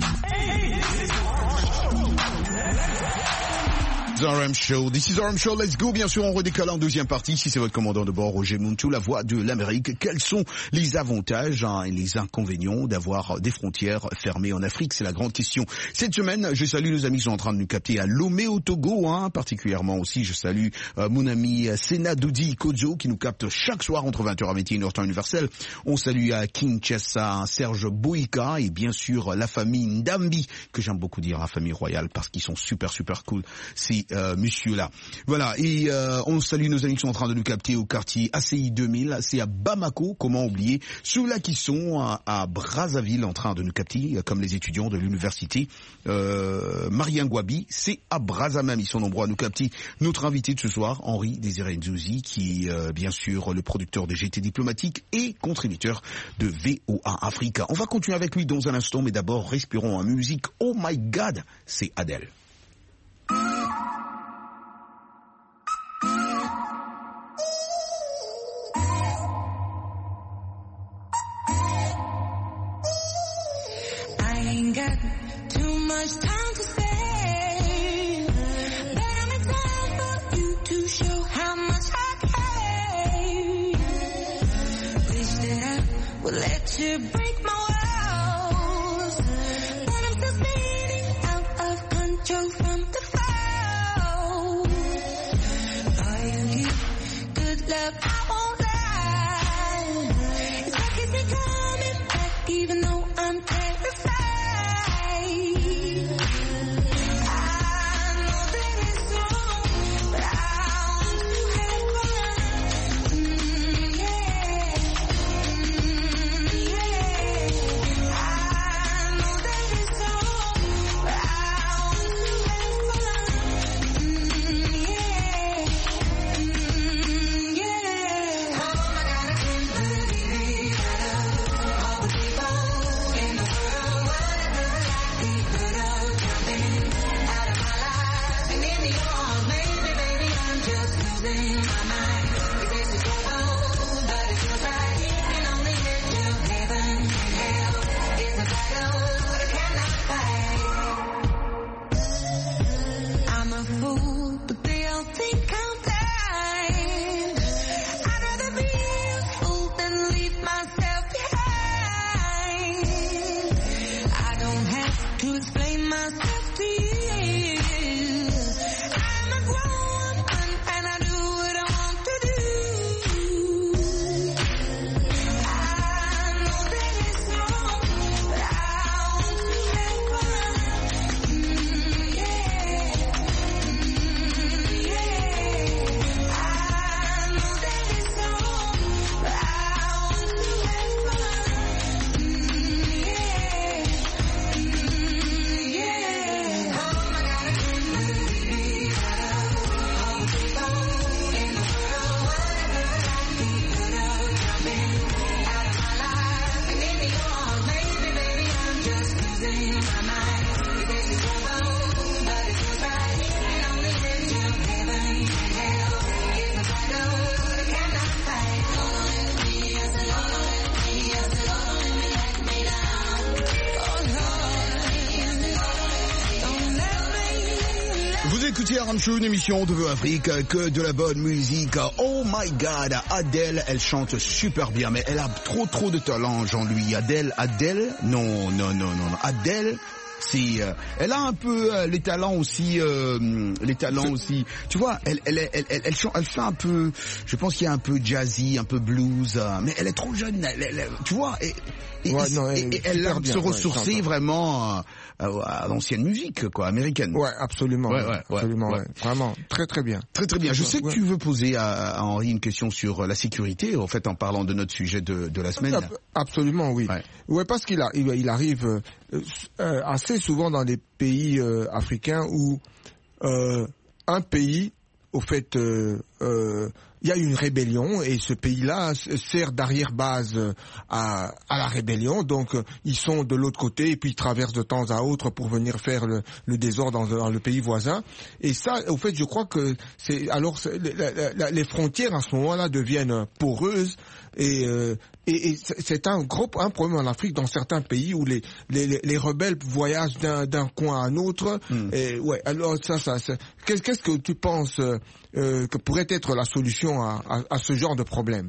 R M Show, this is R M Show, let's go. Bien sûr, on redécolle en deuxième partie. Si c'est votre commandant de bord, Roger Montou, la voix de l'Amérique. Quels sont les avantages hein, et les inconvénients d'avoir des frontières fermées en Afrique? C'est la grande question. Cette semaine, je salue nos amis qui sont en train de nous capter à Lomé au Togo, hein, particulièrement aussi. Je salue euh, mon ami Sena Doudi Kodzo qui nous capte chaque soir entre vingt heures à vingt et une heures temps universel. On salue à Kinshasa Serge Boïka et bien sûr la famille Ndambi, que j'aime beaucoup dire, la famille royale, parce qu'ils sont super super cool. C'est Euh, monsieur là. Voilà, et euh, on salue nos amis qui sont en train de nous capter au quartier A C I deux mille, c'est à Bamako, comment oublier, ceux-là qui sont à, à Brazzaville en train de nous capter, comme les étudiants de l'université euh, Marien Gwabi, c'est à Brazzamam, ils sont nombreux à nous capter. Notre invité de ce soir, Henri Désiré Nzouzi, qui est euh, bien sûr le producteur de G T Diplomatique et contributeur de V O A Africa. On va continuer avec lui dans un instant, mais d'abord respirons en musique. Oh my God, c'est Adele. Got too much time to spare, but I'm in time for you to show how much I care. Wish that I would let you break my walls, but I'm still spinning out of control from the fall. All you give, good luck, I won't lie. It's like it's been coming back, even though I'm terrified. myself to you. I'm a grown woman and I do what I want to do. I know that it's wrong, but I want to have fun. Mm, yeah, mm, yeah. I know that it's wrong, but I want to have fun. Mm, yeah, mm, yeah. Oh my God, all the people in the world wanna be out of my life and into your arms, maybe, baby, I'm just losing my mind. You think it's wrong, but it feels right. And only live till heaven and hell is the battle that cannot fight. Don't let me, I said, don't let me, I said, don't let me let me down. Oh Lord, don't let me. Vous écoutez Aram Show, une émission de Vœux Afrique, que de la bonne musique. Oh my God, Adèle, elle chante super bien, mais elle a trop trop de talent, Jean-Louis. Adèle, Adèle, non, non, non, non, non. Adèle, c'est, euh, elle a un peu euh, les talents aussi, euh, les talents aussi. Tu vois, elle, elle, elle, elle, elle, elle, chante, elle fait un peu, je pense qu'il y a un peu jazzy, un peu blues, euh, mais elle est trop jeune, elle, elle, elle, tu vois. Et, et, Ouais, et, non, et- elle- et elle a super se bien, ouais, ressourcer j'entends. vraiment euh, à, à l'ancienne musique, quoi, américaine. Ouais, absolument. Ouais, ouais, ouais, ouais, absolument, ouais. ouais. Vraiment, très très bien. Très très bien. Je sais que Ouais. tu veux poser à, à Henri une question sur la sécurité, en fait, en parlant de notre sujet de, de la semaine. Ab- Absolument, oui. Ouais. Ouais, parce qu'il a, il, il arrive euh, euh, assez souvent dans des pays euh, africains où euh, un pays, au fait, euh, euh, il y a une rébellion et ce pays-là s- sert d'arrière-base à, à la rébellion. Donc, euh, ils sont de l'autre côté et puis ils traversent de temps à autre pour venir faire le, le désordre dans, dans le pays voisin. Et ça, au fait, je crois que c'est alors c'est- la- la- la- les frontières à ce moment-là deviennent poreuses. Et, euh, et, et c'est c'est un gros un problème en Afrique dans certains pays où les les, les- les rebelles voyagent d'un d'un coin à un autre. Et ouais, alors ça ça, ça qu'est-ce qu'est-ce que tu penses euh, euh, que pourrait être la solution à, à, à ce genre de problème?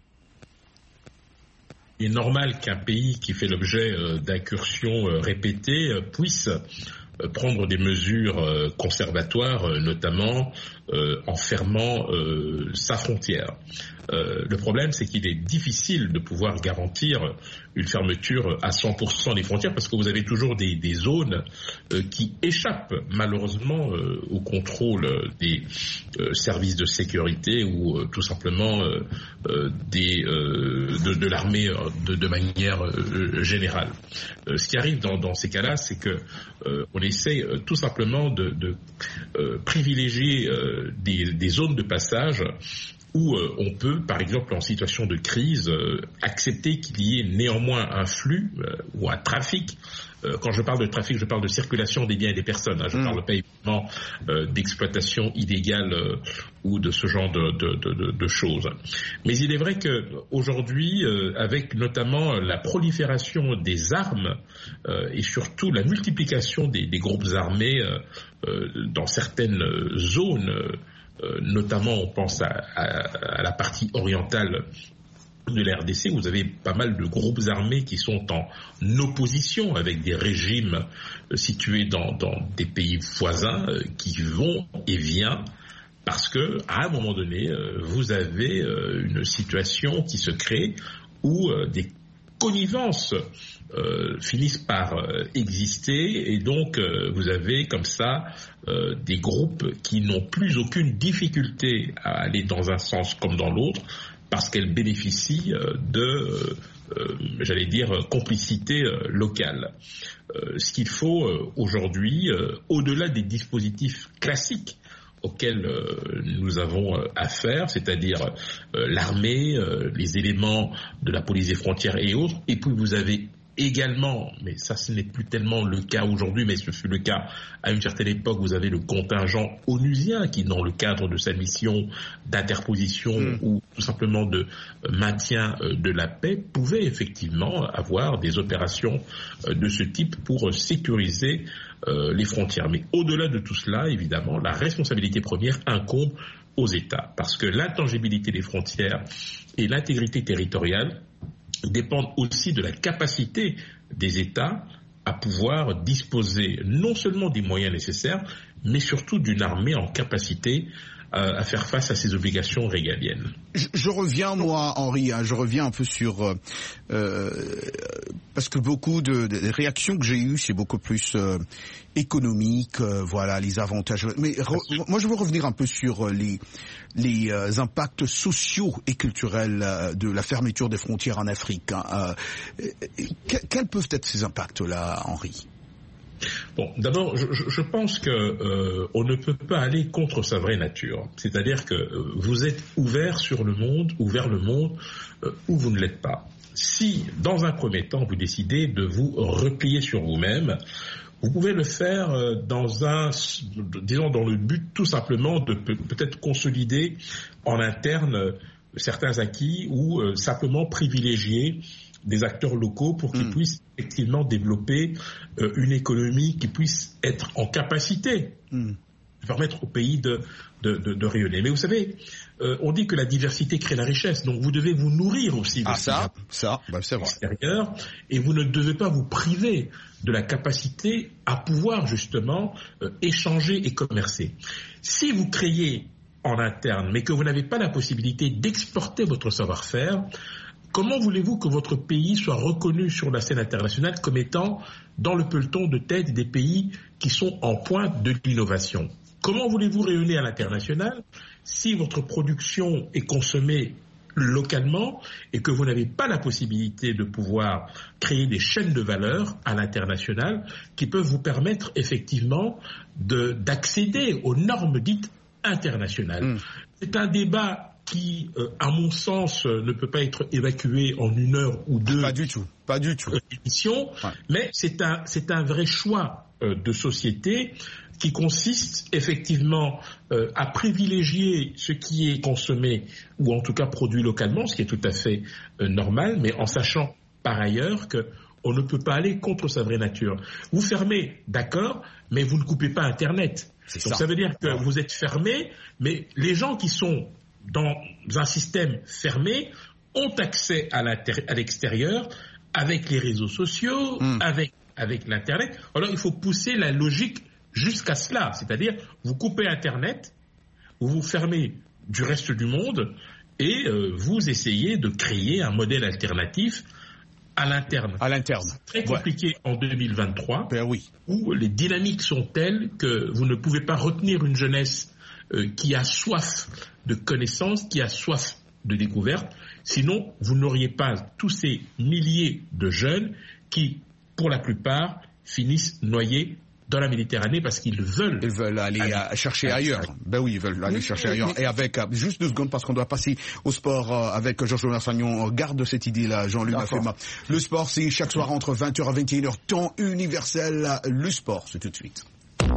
Il est normal qu'un pays qui fait l'objet euh, d'incursions euh, répétées euh, puisse euh, prendre des mesures euh, conservatoires, euh, notamment euh, en fermant euh, sa frontière. Euh, le problème, c'est qu'il est difficile de pouvoir garantir une fermeture à cent pour cent des frontières parce que vous avez toujours des, des zones euh, qui échappent malheureusement euh, au contrôle des euh, services de sécurité ou euh, tout simplement euh, euh, des, euh, de, de l'armée euh, de, de manière euh, générale. Euh, ce qui arrive dans, dans ces cas-là, c'est que euh, on essaie euh, tout simplement de, de euh, privilégier euh, des, des zones de passage où euh, on peut, par exemple, en situation de crise, euh, accepter qu'il y ait néanmoins un flux euh, ou un trafic. Euh, quand je parle de trafic, je parle de circulation des biens et des personnes. Hein. Je ne Mm. parle pas évidemment euh, d'exploitation illégale euh, ou de ce genre de, de, de, de, de choses. Mais il est vrai qu'aujourd'hui, euh, avec notamment la prolifération des armes euh, et surtout la multiplication des, des groupes armés euh, euh, dans certaines zones, euh, Euh, notamment on pense à, à, à la partie orientale de la R D C, vous avez pas mal de groupes armés qui sont en opposition avec des régimes euh, situés dans, dans des pays voisins euh, qui vont et viennent parce que à un moment donné euh, vous avez euh, une situation qui se crée où euh, des connivences euh, finissent par euh, exister et donc euh, vous avez comme ça euh, des groupes qui n'ont plus aucune difficulté à aller dans un sens comme dans l'autre parce qu'elles bénéficient euh, de, euh, j'allais dire, complicité euh, locale. Euh, ce qu'il faut euh, aujourd'hui, euh, au-delà des dispositifs classiques auxquels euh, nous avons euh, affaire, c'est-à-dire euh, l'armée, euh, les éléments de la police des frontières et autres. Et puis vous avez également, mais ça ce n'est plus tellement le cas aujourd'hui, mais ce fut le cas à une certaine époque, vous avez le contingent onusien qui, dans le cadre de sa mission d'interposition mmh. ou tout simplement de maintien de la paix, pouvait effectivement avoir des opérations de ce type pour sécuriser euh, les frontières. Mais au-delà de tout cela, évidemment, la responsabilité première incombe aux États, parce que l'intangibilité des frontières et l'intégrité territoriale dépendent aussi de la capacité des États à pouvoir disposer non seulement des moyens nécessaires, mais surtout d'une armée en capacité à faire face à ses obligations régaliennes. Je, je reviens, moi, Henri, hein, je reviens un peu sur... Euh, parce que beaucoup de, de réactions que j'ai eues, c'est beaucoup plus euh, économique, euh, voilà, les avantages. Mais re, moi, je veux revenir un peu sur les, les euh, impacts sociaux et culturels euh, de la fermeture des frontières en Afrique. Hein. Euh, que, quels peuvent être ces impacts-là, Henri ? Bon, d'abord, je, je pense que euh, on ne peut pas aller contre sa vraie nature. C'est-à-dire que euh, vous êtes ouvert sur le monde, ou vers le monde, euh, ou vous ne l'êtes pas. Si, dans un premier temps, vous décidez de vous replier sur vous-même, vous pouvez le faire euh, dans un, disons, dans le but tout simplement de peut- peut-être consolider en interne euh, certains acquis ou euh, simplement privilégier des acteurs locaux pour qu'ils mmh. puissent effectivement développer euh, une économie qui puisse être en capacité mmh. de permettre au pays de, de, de, de rayonner. Mais vous savez, euh, on dit que la diversité crée la richesse, donc vous devez vous nourrir aussi de ah, ça, ça, bah, c'est vrai. L'extérieur, et vous ne devez pas vous priver de la capacité à pouvoir justement euh, échanger et commercer. Si vous créez en interne, mais que vous n'avez pas la possibilité d'exporter votre savoir-faire, comment voulez-vous que votre pays soit reconnu sur la scène internationale comme étant dans le peloton de tête des pays qui sont en pointe de l'innovation ? Comment voulez-vous rayonner à l'international si votre production est consommée localement et que vous n'avez pas la possibilité de pouvoir créer des chaînes de valeur à l'international qui peuvent vous permettre effectivement de, d'accéder aux normes dites internationales ? Mmh. C'est un débat qui, euh, à mon sens, euh, ne peut pas être évacué en une heure ou deux. Pas du tout, pas du tout. Émission, ouais. Mais c'est un, c'est un vrai choix euh, de société qui consiste effectivement euh, à privilégier ce qui est consommé ou en tout cas produit localement, ce qui est tout à fait euh, normal, mais en sachant par ailleurs que on ne peut pas aller contre sa vraie nature. Vous fermez, d'accord, mais vous ne coupez pas Internet. C'est Donc ça. ça veut dire que ouais. vous êtes fermé, mais les gens qui sont dans un système fermé, ont accès à, à l'extérieur avec les réseaux sociaux, mmh. avec, avec l'Internet. Alors il faut pousser la logique jusqu'à cela, c'est-à-dire vous coupez Internet, vous vous fermez du reste du monde et euh, vous essayez de créer un modèle alternatif à l'interne. À l'interne. C'est très compliqué ouais. en deux mille vingt-trois, ben oui. où les dynamiques sont telles que vous ne pouvez pas retenir une jeunesse euh, qui a soif de connaissances, qui a soif de découverte. Sinon, vous n'auriez pas tous ces milliers de jeunes qui, pour la plupart, finissent noyés dans la Méditerranée parce qu'ils veulent... Ils veulent aller, aller à chercher ailleurs. ailleurs. Ben oui, ils veulent aller oui, chercher oui, ailleurs. Oui. Et avec, juste deux secondes, parce qu'on doit passer au sport euh, avec Georges Massagnon. Garde cette idée-là, Jean-Luc Mafema. Le sport, c'est chaque soir entre vingt heures et vingt et une heures, temps universel. Le sport, c'est tout de suite.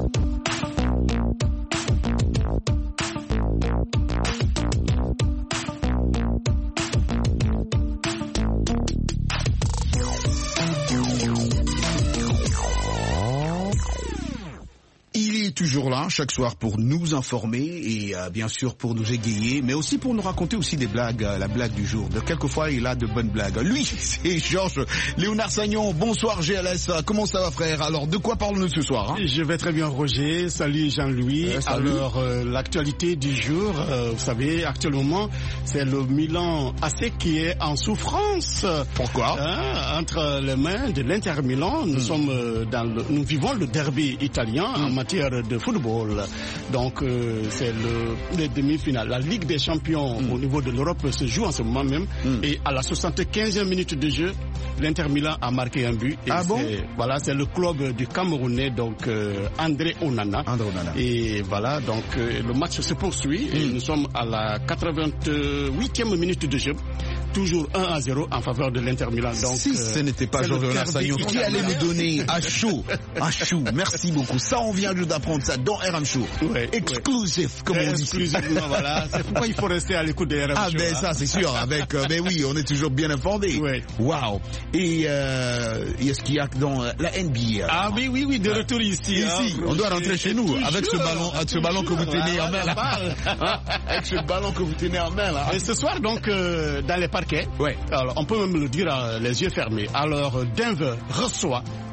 Toujours là, chaque soir, pour nous informer et euh, bien sûr pour nous égayer, mais aussi pour nous raconter aussi des blagues, euh, la blague du jour. De quelquefois, il a de bonnes blagues. Lui, c'est Georges Léonard Sagnon. Bonsoir G L S, comment ça va frère? Alors, de quoi parlons-nous ce soir hein? Je vais très bien Roger, salut Jean-Louis. Euh, salut. Alors, euh, l'actualité du jour, euh, vous savez, actuellement, c'est le Milan A C qui est en souffrance. Pourquoi hein, Entre les mains de l'Inter Milan, nous, hmm. sommes, euh, dans le, nous vivons le derby italien hmm. en matière de football. Donc euh, c'est le les demi-finales. La Ligue des Champions mm. au niveau de l'Europe se joue en ce moment même. Mm. Et à la soixante-quinzième minute de jeu, l'Inter Milan a marqué un but. Et ah bon voilà, c'est le club du Camerounais, donc euh, André Onana. André Onana. Et voilà, donc euh, le match se poursuit. Mm. Et nous sommes à la quatre-vingt-huitième minute de jeu. Toujours un à zéro en faveur de l'Inter Milan. Donc, si euh, ce n'était pas Georges Léonard Sagnon qui allait nous donner à chaud, à chaud. Merci beaucoup. Ça, on vient juste d'apprendre ça dans R M Show. Ouais, exclusif, ouais. comme on dit. Exclusivement, voilà. C'est pourquoi il faut rester à l'écoute de R M ah, Show. Ah ben hein. ça, c'est sûr. Avec, euh, ben oui, on est toujours bien informé. Ouais. Waouh. Et euh, est-ce qu'il y a dans la N B A? Ah oui, oui, oui, de retour ici. Ici, hein, on doit rentrer chez nous avec ce ballon, avec ce ballon que vous tenez en main là. Hein, avec ce ballon que vous tenez en main là. Et ce soir donc euh, dans les parquets. Ouais. Alors, on peut même le dire euh, les yeux fermés. Alors, Denver reçoit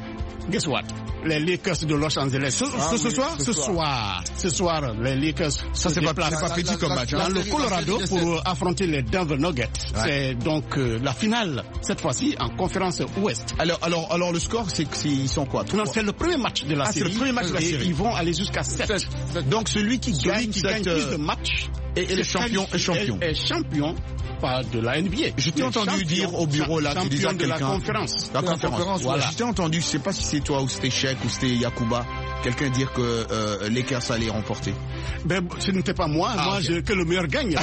guess what? Les Lakers de Los Angeles. Ce, ah, ce, ce oui, soir? Ce soir. Ce soir, les Lakers. Ça, c'est pas, c'est pas petit comme match. Dans le Colorado pour affronter les Denver Nuggets. Ouais. C'est donc euh, la finale, cette fois-ci, en conférence Ouest. Alors, alors, alors le score, c'est qu'ils sont quoi? Non, c'est le premier match de la ah, série. C'est le premier match de la et série. Ils vont aller jusqu'à sept. Donc, celui qui celui gagne, qui cette, gagne plus de matchs et, et le champion est champion. Est, est champion. Pas de la N B A. Je t'ai entendu dire au bureau là, tu disais à quelqu'un. De la conférence. La conférence. Voilà. Je t'ai entendu, je sais pas si c'est toi ou c'était Cheikh ou c'était Yakuba, quelqu'un dire que euh, Lakers allaient remporter. Ben, ce n'était pas moi. Ah, moi, okay. je, que le meilleur gagne.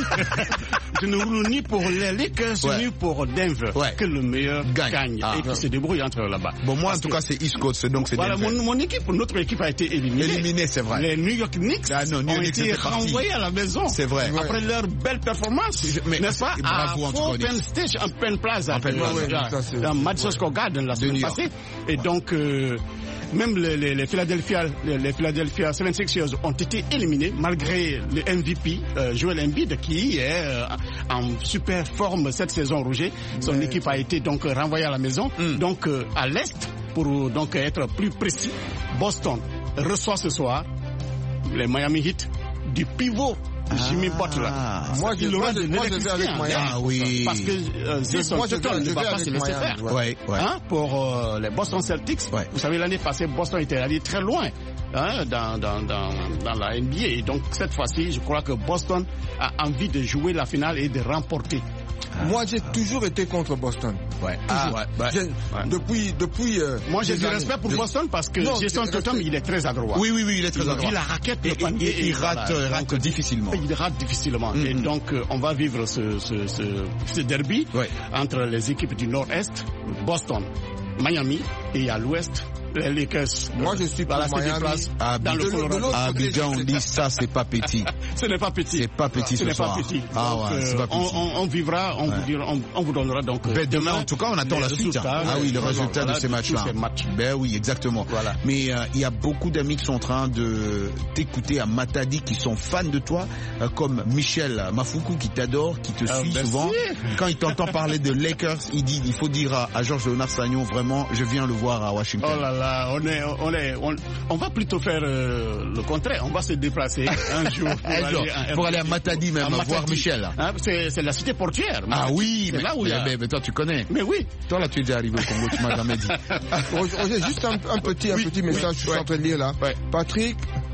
Je ne roule ni pour les Lakers ouais. ni pour Denver. Ouais. Que le meilleur gagne, gagne ah, et qui ouais. se débrouille entre là-bas. Bon, moi, Parce en tout que... cas, c'est East Coast, donc c'est voilà, Denver. Mon, mon équipe, notre équipe a été éliminée. Éliminée, c'est vrai. Les New York Knicks ah, non, New York ont Knicks été renvoyés à la maison. C'est vrai. Après ouais. leur belle performance, mais, n'est-ce pas? Bravo, à Penn Stage, en Penn Plaza, en Penn Plaza, dans Madison Square Garden la semaine passée. Et donc, euh, même les, les, les Philadelphia, les, les Philadelphia soixante-seize ers ont été éliminés malgré le M V P euh, Joel Embiid qui est euh, en super forme cette saison, Roger. Son ouais. équipe a été donc renvoyée à la maison. Mm. Donc euh, à l'est, pour donc être plus précis, Boston reçoit ce soir les Miami Heat du pivot Jimmy Butler. Ah, moi, je, moi, je, moi, je vais avec Miami. Ah oui. Parce que euh, Jason Tatum ne va pas se laisser faire. Ouais, ouais. Hein, pour euh, les Boston Celtics. Ouais. Vous savez, l'année passée, Boston était allé très loin hein, dans, dans, dans, dans la N B A. Et donc, cette fois-ci, je crois que Boston a envie de jouer la finale et de remporter. Ah, Moi, j'ai ah. toujours été contre Boston. Ouais. Ah, ouais, ouais. ouais. Depuis, depuis. Euh, Moi, j'ai du respect pour de... Boston parce que Jason Tatum, il est très adroit. Oui, oui, oui, il est très adroit. Il la raquette, et, et, et, et il rate, voilà. rate difficilement. Il rate difficilement. Mm-hmm. Et donc, euh, on va vivre ce, ce, ce, ce derby ouais. entre les équipes du Nord-Est, Boston, Miami, et à l'Ouest, les Lakers. Moi, je suis pour Miami. À dans le Colorado. À Abidjan, on dit ça, c'est pas petit. Ce n'est pas petit. C'est pas petit ce, ce soir. Pas petit. Ah donc, ouais, c'est pas petit. On, on, on vivra, on, ouais. vous dira, on, on vous donnera donc. Ben, demain, en tout cas, on attend la suite. Ah oui, le résultat voilà, de ces matchs-là. Ces matchs. Ben oui, exactement. Voilà. Mais il euh, y a beaucoup d'amis qui sont en train de t'écouter à Matadi, qui sont fans de toi, euh, comme Michel Mafoukou, qui t'adore, qui te ah, suit merci. souvent. Quand il t'entend parler de Lakers, il dit, il faut dire à, à Georges Léonard Sagnon, vraiment, je viens le voir à Washington. Oh là là, on est, on est, on, on va plutôt faire euh, le contraire. On va se déplacer un jour pour, un aller, jour, à, pour aller à Matadi même, à Matadi. voir Michel. Hein, c'est, c'est la cité portuaire. Ah Matadi. oui, mais, là où mais, mais, mais toi tu connais. Mais oui. Toi là tu es déjà arrivé au Congo, tu m'as jamais dit. Roger, juste un, un petit, oui, un petit message, oui, je suis ouais. en train de lire là. Ouais. Patrick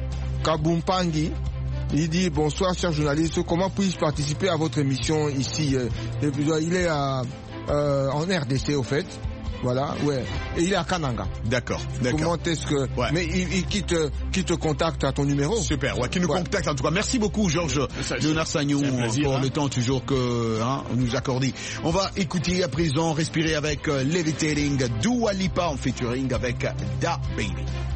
Kabumpangi, il dit bonsoir chers journalistes, comment puis-je participer à votre émission ici? Il est à, euh, en R D C au fait. Voilà, ouais. Et il est à Kananga. D'accord, d'accord. Comment est-ce que... Ouais. Mais il, il, qui, te, qui te contacte à ton numéro. Super, ouais, qui nous ouais. contacte en tout cas. Merci beaucoup, Georges Léonard Sagnon, pour hein. le temps toujours que hein, nous accordez. On va écouter à présent, respirer avec uh, Levitating, Dua Lipa en featuring avec Da Baby.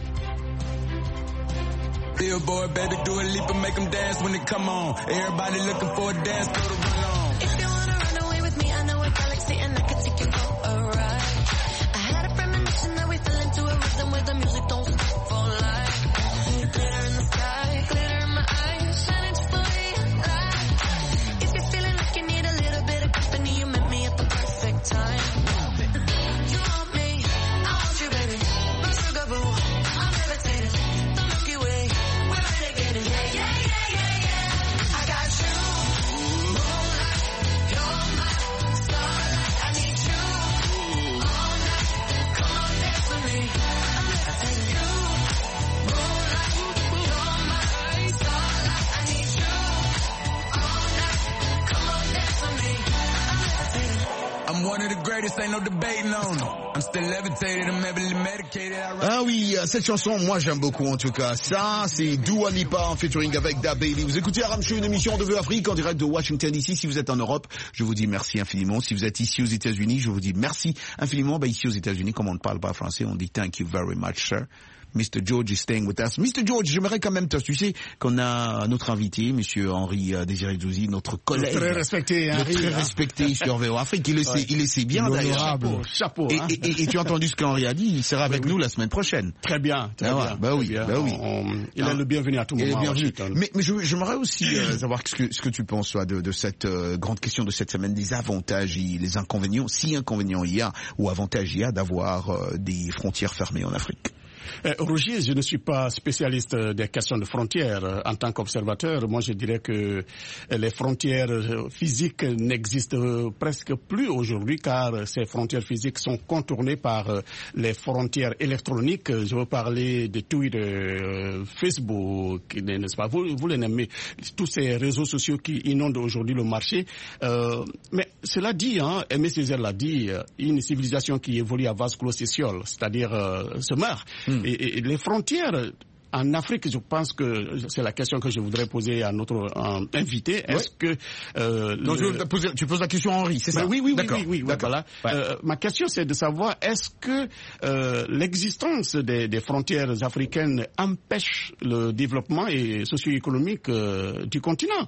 Billboard, baby, Dua Lipa, make them dance when they come on. Everybody looking for a dance, go to run on. If you wanna run away with me, I know a galaxy and I can take you for a ride. Now we fell into a rhythm where the music don't stop for life. Glitter in the sky, glitter in my eyes, shining just the way I like. If you're feeling like you need a little bit of company, you met me at the perfect time. You want me, I want you, baby. My sugar boo, I'm levitating. The Milky Way, we're renegading. Yeah, yeah, yeah, yeah, yeah. I got you, moonlight, you're my starlight. I need you all night. Come on, dance with me. I'm levitating. You, moonlight, you're my starlight. I need you all night. Come on, dance with me. I'm levitating. I'm one of the greatest, ain't no debating on it. I'm still levitated, I'm heavily medicated. Ah oui, cette chanson, moi j'aime beaucoup en tout cas. Ça, c'est Dua Lipa en featuring avec Da Baby. Vous écoutez Aram Show, une émission de Vue Afrique en direct de Washington D C. Si vous êtes en Europe, je vous dis merci infiniment. Si vous êtes ici aux États-Unis, je vous dis merci infiniment. Bah, ici aux États-Unis, comme on ne parle pas français, on dit thank you very much, sir. mister George is staying with us. mister George, j'aimerais quand même, tu sais, qu'on a notre invité, monsieur Henri euh, Désiré Douzy, notre collègue. Très respecté, Henri. Très hein. respecté sur V O Afrique. Il le sait, ouais. il le sait bien d'ailleurs. Chapeau, chapeau. Et, hein. et, et, et tu as entendu ce qu'Henri a dit, il sera avec oui, nous oui. la semaine prochaine. Très bien, très ah, bien. Bah oui, bien. bah oui. On, on, il ah. est le bienvenu à tout moment. Mais, mais je, j'aimerais aussi euh, savoir ce que, ce que tu penses toi, de, de cette euh, grande question de cette semaine, des avantages et les inconvénients, si inconvénients il y a, ou avantages il y a d'avoir euh, des frontières fermées en Afrique. Euh, Roger, je ne suis pas spécialiste des questions de frontières. En tant qu'observateur, moi je dirais que les frontières physiques n'existent presque plus aujourd'hui car ces frontières physiques sont contournées par les frontières électroniques. Je veux parler de Twitter, Facebook, n'est-ce pas? Vous, vous les nommez, tous ces réseaux sociaux qui inondent aujourd'hui le marché. Euh, mais cela dit, hein, Aimé Césaire l'a dit, une civilisation qui évolue à vase clos sociale, c'est-à-dire euh, se meurt. Mm. Et, et les frontières en Afrique, je pense que c'est la question que je voudrais poser à notre euh, invité. Est-ce ouais. que euh, non, le... je poser, tu poses la question à Henri, c'est ça? Oui, oui, oui, d'accord. oui, oui, oui voilà. Ouais. Euh, ma question, c'est de savoir est-ce que euh, l'existence des, des frontières africaines empêche le développement et socio-économique euh, du continent?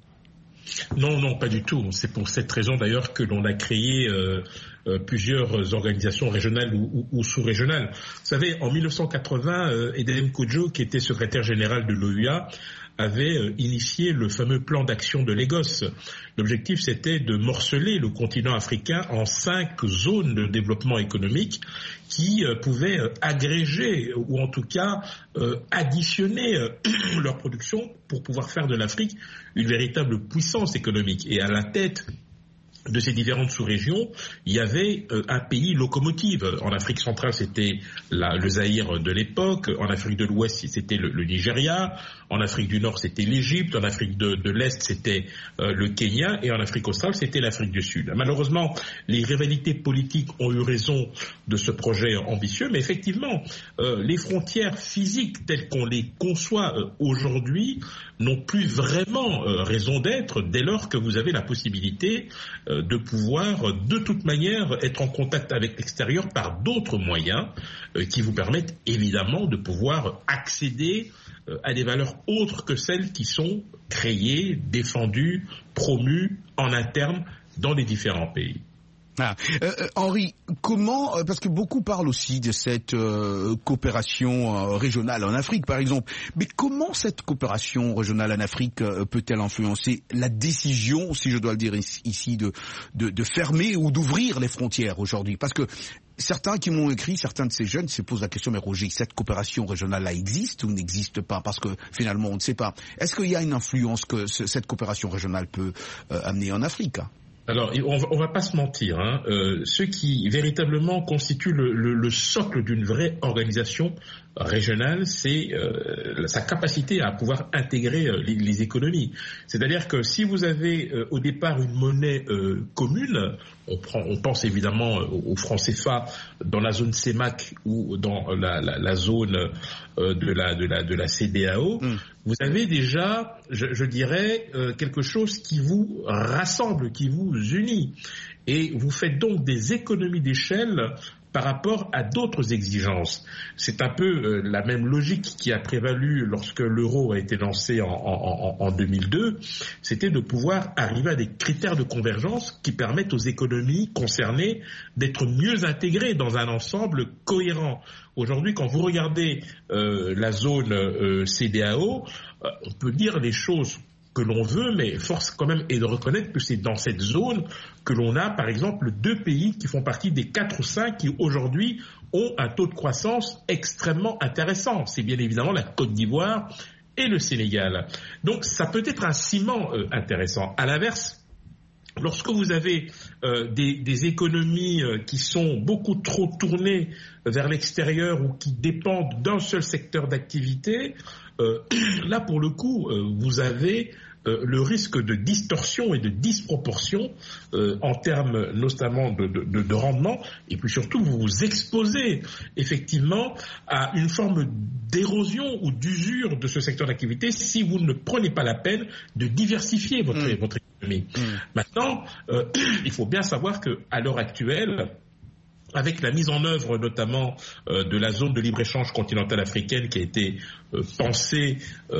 Non, non, pas du tout. C'est pour cette raison d'ailleurs que l'on a créé euh, euh, plusieurs organisations régionales ou, ou, ou sous-régionales. Vous savez, en mille neuf cent quatre-vingts, euh, Edem Kodjo, qui était secrétaire général de l'O U A, avait euh, initié le fameux plan d'action de Lagos. L'objectif, c'était de morceler le continent africain en cinq zones de développement économique qui euh, pouvaient euh, agréger ou en tout cas euh, additionner euh, leur production pour pouvoir faire de l'Afrique une véritable puissance économique. Et à la tête de ces différentes sous-régions, il y avait euh, un pays locomotive. En Afrique centrale, c'était la, le Zaïre de l'époque. En Afrique de l'Ouest, c'était le, le Nigeria. En Afrique du Nord, c'était l'Égypte. En Afrique de, de l'Est, c'était euh, le Kenya. Et en Afrique australe, c'était l'Afrique du Sud. Malheureusement, les rivalités politiques ont eu raison de ce projet ambitieux. Mais effectivement, euh, les frontières physiques telles qu'on les conçoit euh, aujourd'hui n'ont plus vraiment euh, raison d'être dès lors que vous avez la possibilité euh, de pouvoir de toute manière être en contact avec l'extérieur par d'autres moyens euh, qui vous permettent évidemment de pouvoir accéder euh, à des valeurs autres que celles qui sont créées, défendues, promues en interne dans les différents pays. Ah. Euh, Henri, comment, parce que beaucoup parlent aussi de cette euh, coopération euh, régionale en Afrique par exemple, mais comment cette coopération régionale en Afrique euh, peut-elle influencer la décision, si je dois le dire ici, de, de, de fermer ou d'ouvrir les frontières aujourd'hui? Parce que certains qui m'ont écrit, certains de ces jeunes se posent la question, mais Roger, cette coopération régionale-là existe ou n'existe pas? Parce que finalement on ne sait pas. Est-ce qu'il y a une influence que ce, cette coopération régionale peut euh, amener en Afrique? Alors, on va, on va pas se mentir, hein. Euh, ce qui véritablement constitue le, le, le socle d'une vraie organisation régionale, c'est euh, sa capacité à pouvoir intégrer euh, les, les économies. C'est-à-dire que si vous avez euh, au départ une monnaie euh, commune, on, prend, on pense évidemment euh, au franc C F A dans la zone C E M A C ou dans la, la, la zone euh, de, la, de, la, de la C E D A O, mm. vous avez déjà, je, je dirais, euh, quelque chose qui vous rassemble, qui vous unit. Et vous faites donc des économies d'échelle par rapport à d'autres exigences. C'est un peu euh, la même logique qui a prévalu lorsque l'euro a été lancé en, en, en deux mille deux, c'était de pouvoir arriver à des critères de convergence qui permettent aux économies concernées d'être mieux intégrées dans un ensemble cohérent. Aujourd'hui, quand vous regardez euh, la zone euh, C E D A O, euh, on peut dire les choses que l'on veut, mais force quand même est de reconnaître que c'est dans cette zone que l'on a, par exemple, deux pays qui font partie des quatre ou cinq qui aujourd'hui ont un taux de croissance extrêmement intéressant. C'est bien évidemment la Côte d'Ivoire et le Sénégal. Donc ça peut être un ciment euh, intéressant. À l'inverse, lorsque vous avez euh, des, des économies euh, qui sont beaucoup trop tournées vers l'extérieur ou qui dépendent d'un seul secteur d'activité, euh, là pour le coup, euh, vous avez euh, le risque de distorsion et de disproportion euh, en termes notamment de, de, de, de rendement, et puis surtout vous vous exposez effectivement à une forme d'érosion ou d'usure de ce secteur d'activité si vous ne prenez pas la peine de diversifier votre, mmh. votre économie. Mmh. Maintenant, euh, il faut bien savoir qu'à l'heure actuelle, avec la mise en œuvre notamment euh, de la zone de libre-échange continentale africaine qui a été euh, pensée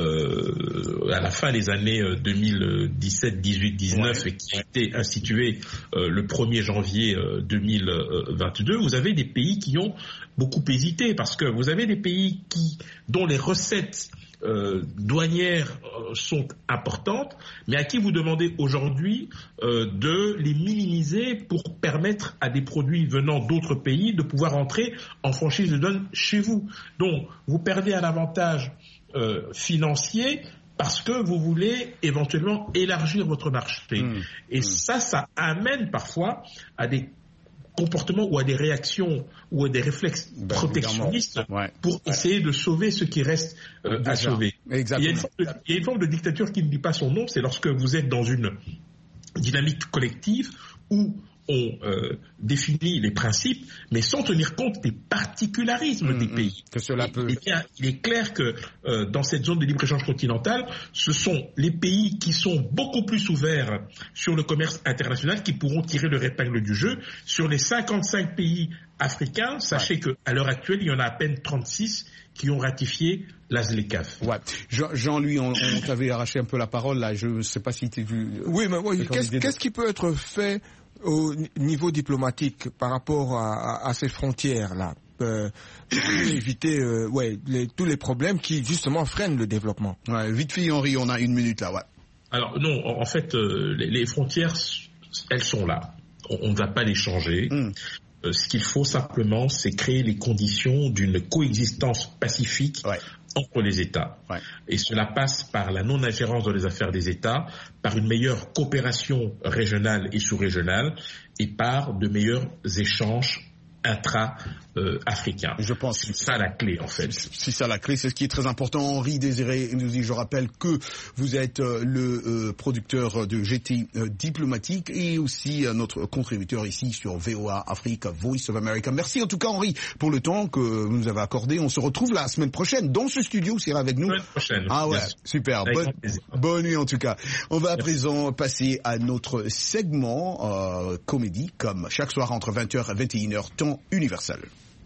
euh, à la fin des années euh, deux mille dix-sept, dix-huit, dix-neuf ouais. et qui a été instituée euh, le premier janvier euh, deux mille vingt-deux, vous avez des pays qui ont beaucoup hésité parce que vous avez des pays qui, dont les recettes Euh, douanières euh, sont importantes, mais à qui vous demandez aujourd'hui euh, de les minimiser pour permettre à des produits venant d'autres pays de pouvoir entrer en franchise de douane chez vous. Donc, vous perdez un avantage euh, financier parce que vous voulez éventuellement élargir votre marché. Mmh. Et mmh. ça, ça amène parfois à des comportements ou à des réactions ou à des réflexes ben, protectionnistes ouais. pour ouais. essayer de sauver ce qui reste euh, à sauver. Il y, a une forme de, il y a une forme de dictature qui ne dit pas son nom, c'est lorsque vous êtes dans une dynamique collective où on euh, définit les principes, mais sans tenir compte des particularismes mmh, des pays. Que cela peut... et, et bien, il est clair que euh, dans cette zone de libre-échange continentale, ce sont les pays qui sont beaucoup plus ouverts sur le commerce international qui pourront tirer leur épingle du jeu. Sur les cinquante-cinq pays africains, sachez ouais. qu'à l'heure actuelle, il y en a à peine trente-six qui ont ratifié la ZLECAf. Ouais. Jean, Jean-Louis, on, on t'avait arraché un peu la parole là. Je ne sais pas si tu as vu. Oui, mais oui, qu'est-ce, qu'est-ce qui peut être fait au niveau diplomatique par rapport à, à, à ces frontières-là, euh, pour éviter euh, ouais, les, tous les problèmes qui justement freinent le développement. Ouais, vite fait, Henri, on a une minute là. Ouais. Alors non, en fait, euh, les, les frontières, elles sont là. On ne va pas les changer. Mm. Euh, ce qu'il faut simplement, c'est créer les conditions d'une coexistence pacifique ouais. entre les États. Ouais. Et cela passe par la non-ingérence dans les affaires des États, par une meilleure coopération régionale et sous-régionale, et par de meilleurs échanges intra-africains. Euh, je pense c'est ça la clé en fait. C'est ça la clé, c'est ce qui est très important. Henri Désiré nous dit, je rappelle que vous êtes euh, le euh, producteur de G T euh, diplomatique et aussi euh, notre contributeur ici sur V O A Afrique, Voice of America. Merci en tout cas Henri pour le temps que vous nous avez accordé. On se retrouve la semaine prochaine dans ce studio, vous serez avec nous. La semaine prochaine. Ah ouais, super. Bonne, bonne nuit en tout cas. On va à présent passer à notre segment euh, comédie comme chaque soir entre vingt heures et vingt et une heures temps universel.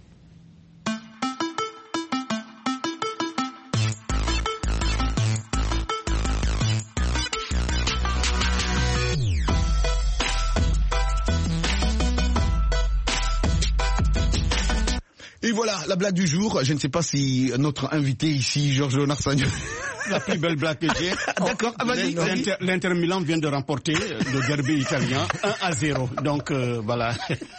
Et voilà, la blague du jour. Je ne sais pas si notre invité ici, Georges Léonard Sagnon... La plus belle blague que j'ai. D'accord, ah, vas-y, vas-y. L'Inter, L'Inter Milan vient de remporter le derby italien un à zéro. Donc euh, voilà.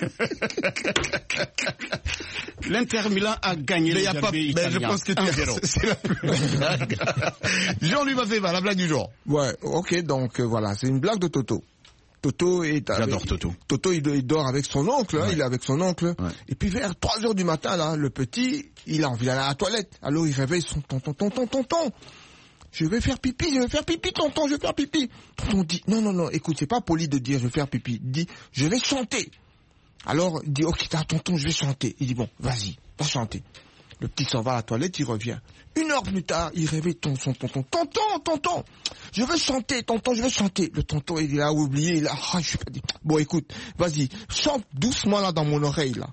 L'Inter Milan a gagné mais le derby pas, italien. Mais je pense que un à zéro. C'est la plus belle blague. Jean-Louis Maféva, la blague du jour. Ouais, ok, donc euh, voilà, c'est une blague de Toto. Toto est avec, J'adore Toto. Toto, il, il dort avec son oncle, hein, ouais. il est avec son oncle. Ouais. Et puis vers trois heures du matin, là, le petit, il a envie d'aller à la toilette. Alors il réveille son tonton, tonton, tonton. Je vais faire pipi, je vais faire pipi, tonton, je vais faire pipi. Tonton dit, non, non, non, écoute, c'est pas poli de dire je vais faire pipi. Il dit, je vais chanter. Alors, il dit, ok, t'as tonton, je vais chanter. Il dit, bon, vas-y, va chanter. Le petit s'en va à la toilette, il revient. Une heure plus tard, il réveille ton, son tonton. Tonton, tonton, je veux chanter, tonton, je veux chanter. Le tonton, il a oublié, il a, ah, je suis pas dit. Bon, écoute, vas-y, chante doucement là dans mon oreille, là.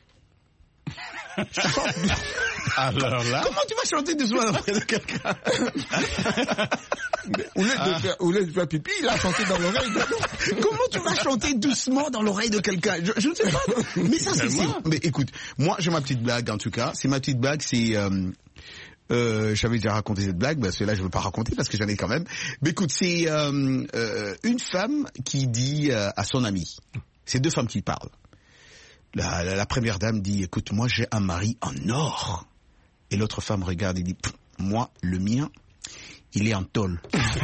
Chante doucement. Alors là. Comment tu vas chanter doucement après de quelqu'un? Au lieu de faire, au lieu de faire pipi, il a chanté dans l'oreille de l'autre. Comment tu vas chanter doucement dans l'oreille de quelqu'un? je, je ne sais pas. Mais ça, c'est, c'est... Mais écoute, moi, j'ai ma petite blague, en tout cas. C'est ma petite blague, c'est, euh, euh, j'avais déjà raconté cette blague, bah, celle-là, je ne veux pas raconter parce que j'en ai quand même. Mais écoute, c'est, euh, euh, une femme qui dit euh, à son amie. C'est deux femmes qui parlent. La, la, la première dame dit, écoute, moi, j'ai un mari en or. Et l'autre femme regarde et dit, moi, le mien, il est en tôle.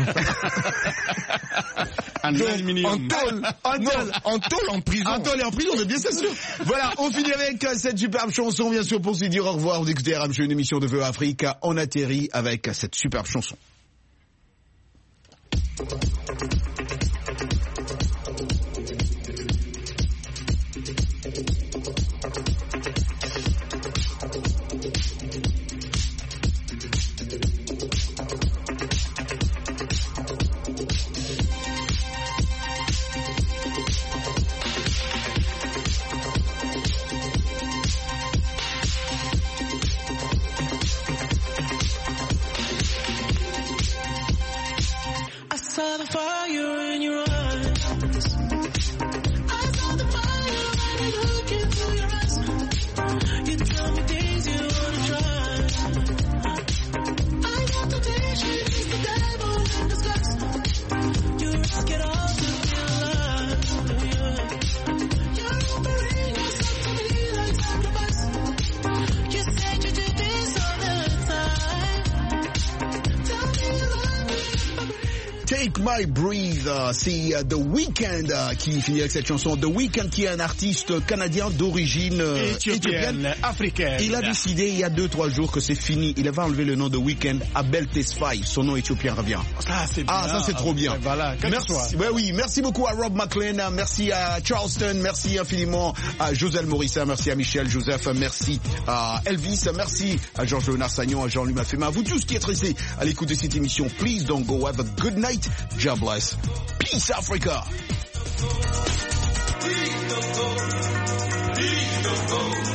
En aluminium. En tôle. En tôle. En tôle, en prison. En tôle et en prison, mais bien c'est sûr. Voilà, on finit avec cette superbe chanson, bien sûr, pour se dire au revoir. Vous écoutez R M C, une émission de V O A Afrique. On atterrit avec cette superbe chanson. Take My Breathe, c'est The Weeknd qui finit avec cette chanson. The Weeknd qui est un artiste canadien d'origine euh, éthiopienne, éthiopienne, africaine. Il a décidé il y a deux trois jours que c'est fini. Il va enlever le nom de Weeknd. Abel Tesfaye, son nom éthiopien revient. Ça c'est bien. Ah ça c'est trop bien. Voilà. Merci. Ouais, oui, merci beaucoup à Rob McLean, merci à Charleston, merci infiniment à Joselle Morissa, merci à Michel Joseph, merci à Elvis, merci à Georges-Léonard Sagnon, à Jean-Louis Mafema, à vous tous qui êtes restés à l'écoute de cette émission. Please don't go. Have a good night. God bless. Peace, Africa. Please don't go. Please don't go.